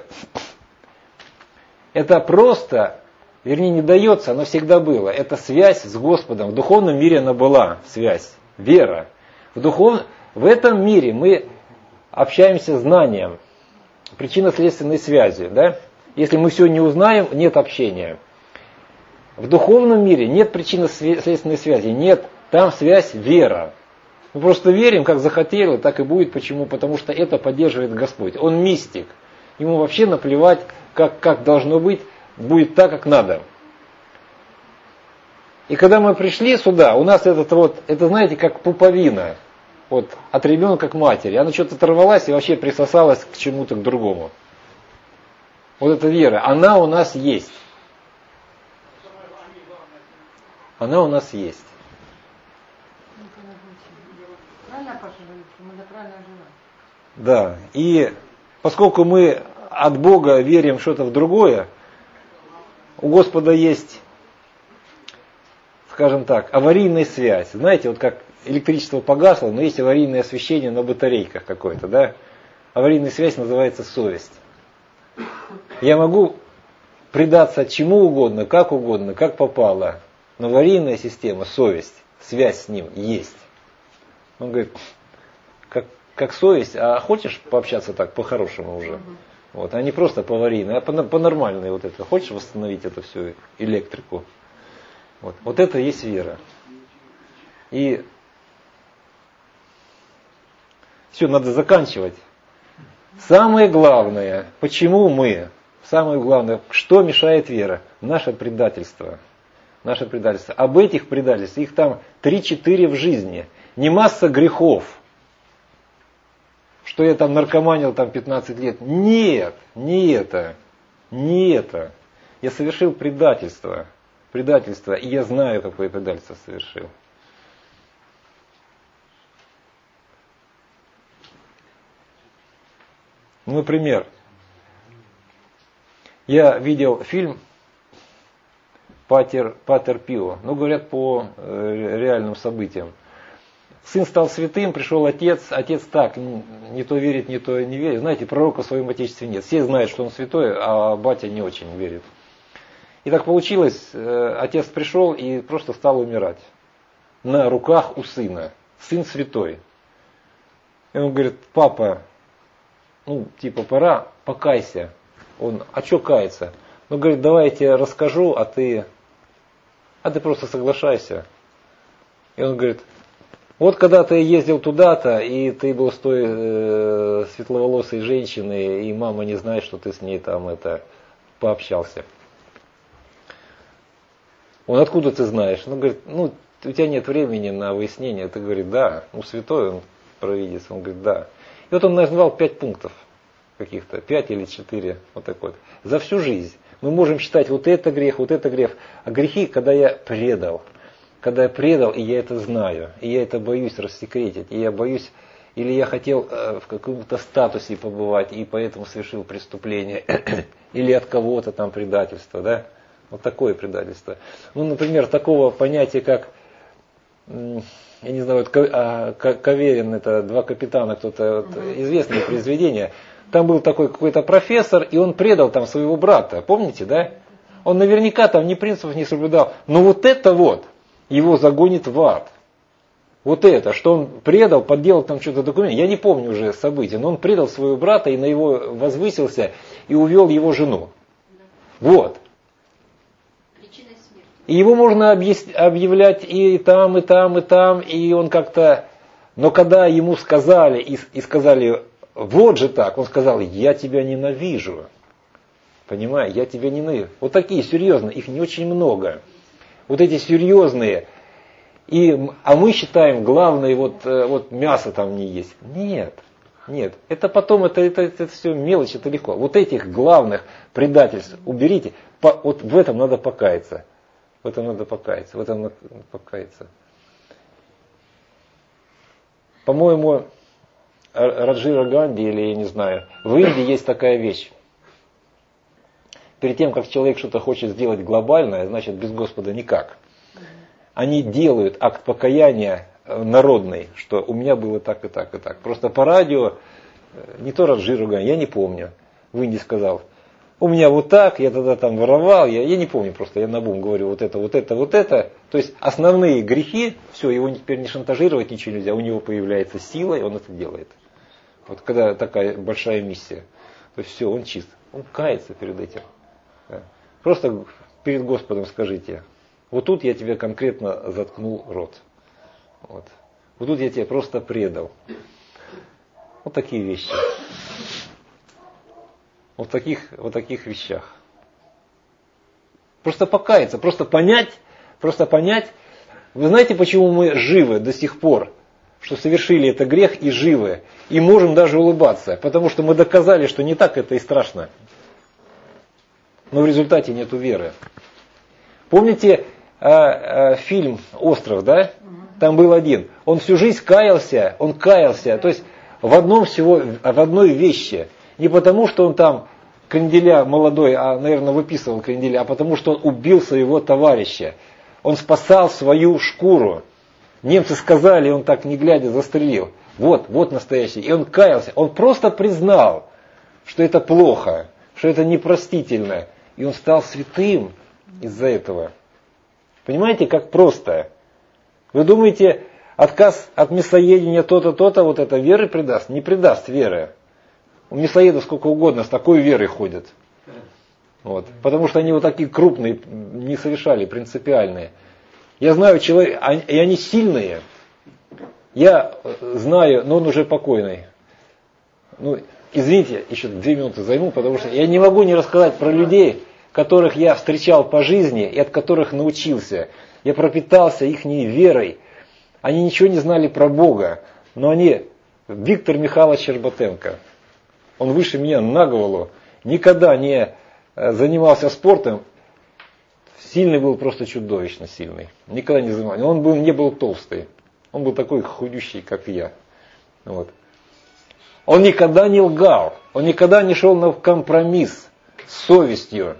Это просто, вернее не дается, оно всегда было. Это связь с Господом. В духовном мире она была, связь, вера. В этом мире мы общаемся знанием, причинно-следственной связью, да? Если мы все не узнаем, нет общения. В духовном мире нет причинно-следственной связи, нет, там связь вера. Мы просто верим, как захотели, так и будет. Почему? Потому что это поддерживает Господь. Он мистик. Ему вообще наплевать, как должно быть, будет так, как надо. И когда мы пришли сюда, у нас это знаете, как пуповина. Вот, от ребенка к матери. Она что-то оторвалась и вообще присосалась к чему-то к другому. Вот эта вера, она у нас есть. Она у нас есть. Да, и поскольку мы от Бога верим что-то в другое, у Господа есть, скажем так, аварийная связь. Знаете, вот как электричество погасло, но есть аварийное освещение на батарейках какое-то, да? Аварийная связь называется совесть. Я могу предаться чему угодно, как попало. Но аварийная система, совесть, связь с ним есть. Он говорит, как совесть, а хочешь пообщаться так по-хорошему уже? Вот, а не просто по аварийной, а по-нормальной вот это. Хочешь восстановить это всю электрику? Вот это есть вера. И все, надо заканчивать. Самое главное, почему самое главное, что мешает вера? Наше предательство. Наше предательство. Об этих предательствах, их там 3-4 в жизни. Не масса грехов. Что я там наркоманил там 15 лет. Нет, не это. Не это. Я совершил предательство. Предательство. И я знаю, какое предательство совершил. Ну, например, я видел фильм «Патер Пио». Ну, говорят, по реальным событиям. Сын стал святым, пришел отец так, не то верит, не то не верит. Знаете, пророка в своем отечестве нет. Все знают, что он святой, а батя не очень верит. И так получилось, отец пришел и просто стал умирать. На руках у сына. Сын святой. И он говорит: папа, пора, покайся. Он: а что каяться? Ну, говорит: давай я тебе расскажу, а ты просто соглашайся. И он говорит: вот когда ты ездил туда-то, и ты был с той светловолосой женщиной, и мама не знает, что ты с ней там пообщался. Он: откуда ты знаешь? Ну, говорит: у тебя нет времени на выяснение. Ты, говорит: да, святой он, провидец. Он говорит: да. И вот он назвал 5 пунктов каких-то, 5 или 4, вот так вот. За всю жизнь мы можем считать вот это грех, а грехи, когда я предал, и я это знаю, и я это боюсь рассекретить, и я боюсь, или я хотел в каком-то статусе побывать, и поэтому совершил преступление, или от кого-то там предательство, да? Вот такое предательство. Ну, например, такого понятия, как, я не знаю, Каверин, это «Два капитана», кто-то, известное произведение. Там был такой какой-то профессор, и он предал там своего брата, помните, да? Он наверняка там ни принципов не соблюдал, но вот это вот его загонит в ад. Вот это, что он предал, подделал там что-то документ, я не помню уже события, но он предал своего брата и на его возвысился и увел его жену. Вот. И его можно объявлять и там, и там, и там, и он как-то... Но когда ему сказали, и сказали: вот же так, он сказал: я тебя ненавижу. Понимаешь, я тебя ненавижу. Вот такие серьезные, их не очень много. Вот эти серьезные. А мы считаем, главное вот мясо там не есть. Нет. Это потом, это все мелочь, это легко. Вот этих главных предательств уберите. Вот в этом надо покаяться. В этом надо покаяться. По-моему, Раджира Ганди, или я не знаю, в Индии есть такая вещь. Перед тем, как человек что-то хочет сделать глобальное, значит, без Господа никак. Они делают акт покаяния народный, что у меня было так и так и так. Просто по радио, не то Раджира Ганди, я не помню, в Индии сказал: у меня вот так, я тогда там воровал, я не помню просто, я наобум говорю вот это. То есть основные грехи, все, его теперь не шантажировать ничего нельзя, у него появляется сила, и он это делает. Вот когда такая большая миссия, то есть все, он чист, он кается перед этим. Просто перед Господом скажите: вот тут я тебе конкретно заткнул рот. Вот тут я тебя просто предал. Вот такие вещи. Вот в таких вещах. Просто покаяться, просто понять. Вы знаете, почему мы живы до сих пор? Что совершили это грех и живы. И можем даже улыбаться. Потому что мы доказали, что не так это и страшно. Но в результате нету веры. Помните фильм «Остров», да? Там был один. Он всю жизнь каялся. То есть в одной вещи. Не потому, что он там кренделя молодой, наверное, выписывал кренделя, а потому, что он убил своего товарища. Он спасал свою шкуру. Немцы сказали, он так не глядя застрелил. Вот настоящий. И он каялся. Он просто признал, что это плохо, что это непростительно. И он стал святым из-за этого. Понимаете, как просто? Вы думаете, отказ от мясоедения то-то, вот это веры придаст? Не придаст веры. У мясоедов сколько угодно с такой верой ходят. Вот. Потому что они вот такие крупные, не совершали, принципиальные. Я знаю человека, и они сильные. Я знаю, но он уже покойный. Извините, еще 2 минуты займу, потому что я не могу не рассказать про людей, которых я встречал по жизни и от которых научился. Я пропитался их верой. Они ничего не знали про Бога, но они... Виктор Михайлович Щербатенко, он выше меня на голову, никогда не занимался спортом, сильный был, просто чудовищно сильный. Никогда не занимался. Он не был толстый, он был такой худющий, как я. Вот. Он никогда не лгал, он никогда не шел на компромисс с совестью.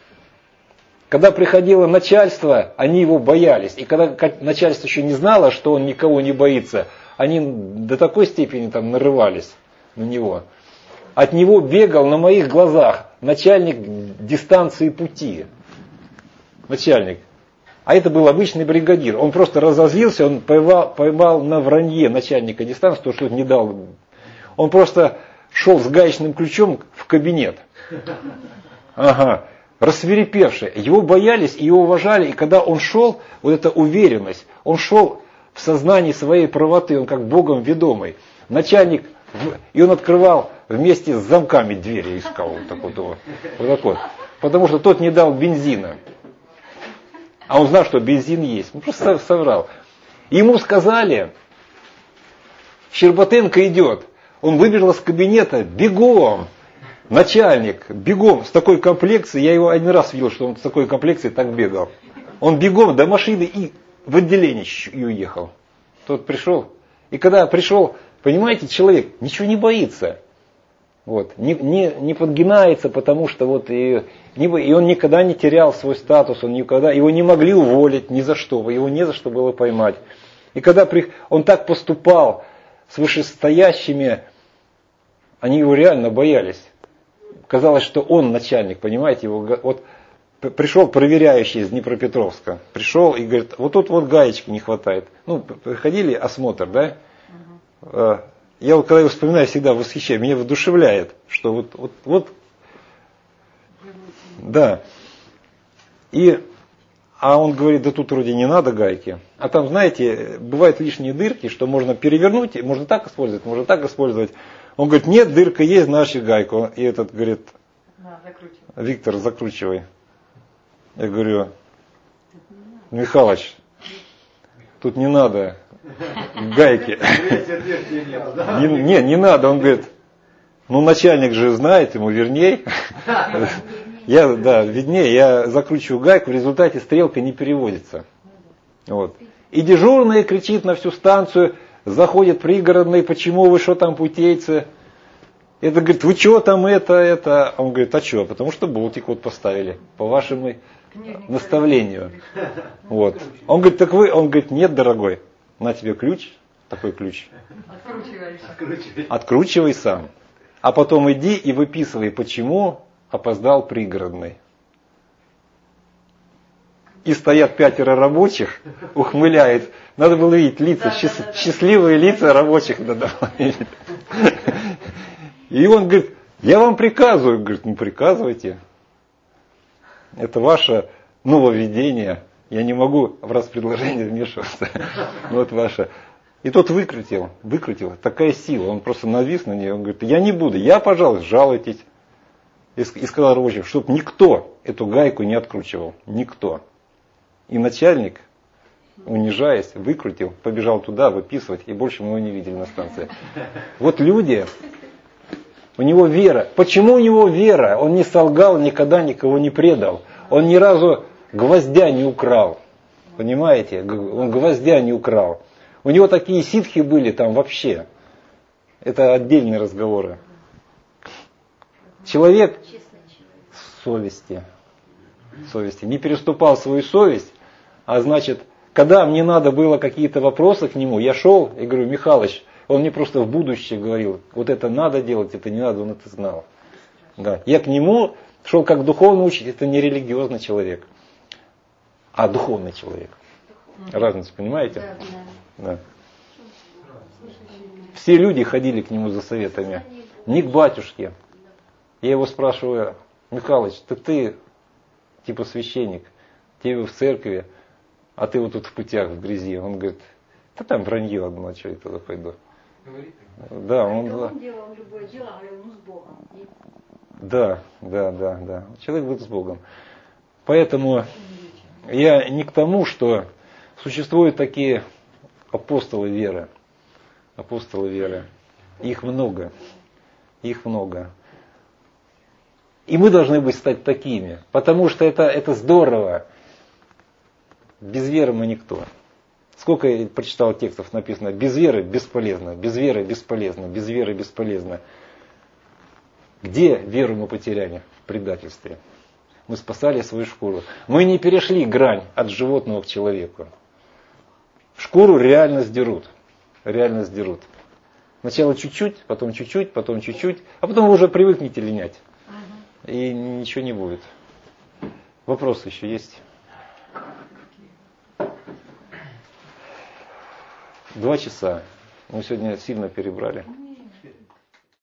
Когда приходило начальство, они его боялись. И когда начальство еще не знало, что он никого не боится, они до такой степени там нарывались на него. От него бегал на моих глазах начальник дистанции пути. Начальник. А это был обычный бригадир. Он просто разозлился, он поймал на вранье начальника дистанции, то, что не дал. Он просто шел с гаечным ключом в кабинет. Ага. Рассвирепевший. Его боялись и его уважали. И когда он шел, вот эта уверенность, он шел в сознании своей правоты, он как Богом ведомый. Начальник, и он открывал вместе с замками двери, искал вот так вот. Потому что тот не дал бензина. А он знал, что бензин есть. Он просто соврал. Ему сказали, Щербатенко идет. Он выбежал из кабинета бегом. Начальник, бегом, с такой комплекцией, я его один раз видел, что он с такой комплекцией так бегал. Он бегом до машины и в отделение и уехал. Тот пришел. И когда пришел, понимаете, человек ничего не боится. Вот, не подгинается, потому что вот и он никогда не терял свой статус, его не могли уволить ни за что, его не за что было поймать. И когда он так поступал с вышестоящими, они его реально боялись. Казалось, что он начальник, понимаете, вот пришел проверяющий из Днепропетровска, пришел и говорит, вот тут вот гаечки не хватает. Ну, проходили осмотр, да? Я вот когда его вспоминаю, всегда восхищаюсь, меня воодушевляет, что вот, да. А он говорит, да тут вроде не надо гайки. А там, знаете, бывают лишние дырки, что можно перевернуть, можно так использовать, можно так использовать. Он говорит, нет, дырка есть, значит гайку. И этот говорит, Виктор, закручивай. Я говорю, Михалыч, тут не надо гайки. Не надо. Он говорит, ну начальник же знает, ему верней. Виднее, я закручиваю гайку, в результате стрелка не переводится. Вот. И дежурный кричит на всю станцию, заходит пригородный, почему вы, что там путейцы? Это говорит, вы что там это? А он говорит, а что? Потому что болтик вот поставили, по вашему наставлению. Вот. Он говорит, так вы? Он говорит, нет, дорогой, на тебе ключ, такой ключ. Откручивай сам. А потом иди и выписывай, почему опоздал пригородный. И стоят 5 рабочих, ухмыляет. Надо было видеть лица, счастливые лица рабочих. И он говорит, я вам приказываю. Говорит, ну приказывайте. Это ваше нововведение. Я не могу в распредложение вмешиваться. Вот ваше. И тот выкрутил. Такая сила. Он просто навис на нее. Он говорит, я не буду. Пожалуйста, жалуйтесь. И сказал рабочим, чтобы никто эту гайку не откручивал. Никто. И начальник, унижаясь, выкрутил, побежал туда выписывать, и больше мы его не видели на станции. Вот люди, у него вера. Почему у него вера? Он не солгал, никогда никого не предал. Он ни разу гвоздя не украл. Понимаете? Он гвоздя не украл. У него такие ситхи были там вообще. Это отдельные разговоры. Человек совести. Не переступал свою совесть. А значит, когда мне надо было какие-то вопросы к нему, я шел и говорю, Михалыч, он мне просто в будущее говорил, вот это надо делать, это не надо, он это знал. Да. Я к нему шел как духовный учитель, это не религиозный человек, а духовный человек. Разницу, понимаете? Да. Все люди ходили к нему за советами, не к батюшке. Я его спрашиваю, Михалыч, ты типа священник, тебе в церкви, а ты вот тут в путях, в грязи. Он говорит, да там вранье одно, а что я туда пойду. Говорит? Да, он делал любое дело, говорил, ну с Богом. Да. Человек будет с Богом. Поэтому я не к тому, что существуют такие апостолы веры. Апостолы веры. Их много. И мы должны стать такими. Потому что это здорово. Без веры мы никто. Сколько я прочитал текстов, написано: без веры бесполезно, без веры бесполезно, без веры бесполезно. Где веру мы потеряли? В предательстве. Мы спасали свою шкуру. Мы не перешли грань от животного к человеку. Шкуру реально сдерут. Реально сдерут. Сначала чуть-чуть, потом чуть-чуть, потом чуть-чуть, а потом вы уже привыкнете линять. И ничего не будет. Вопросы еще есть? 2 часа. Мы сегодня сильно перебрали.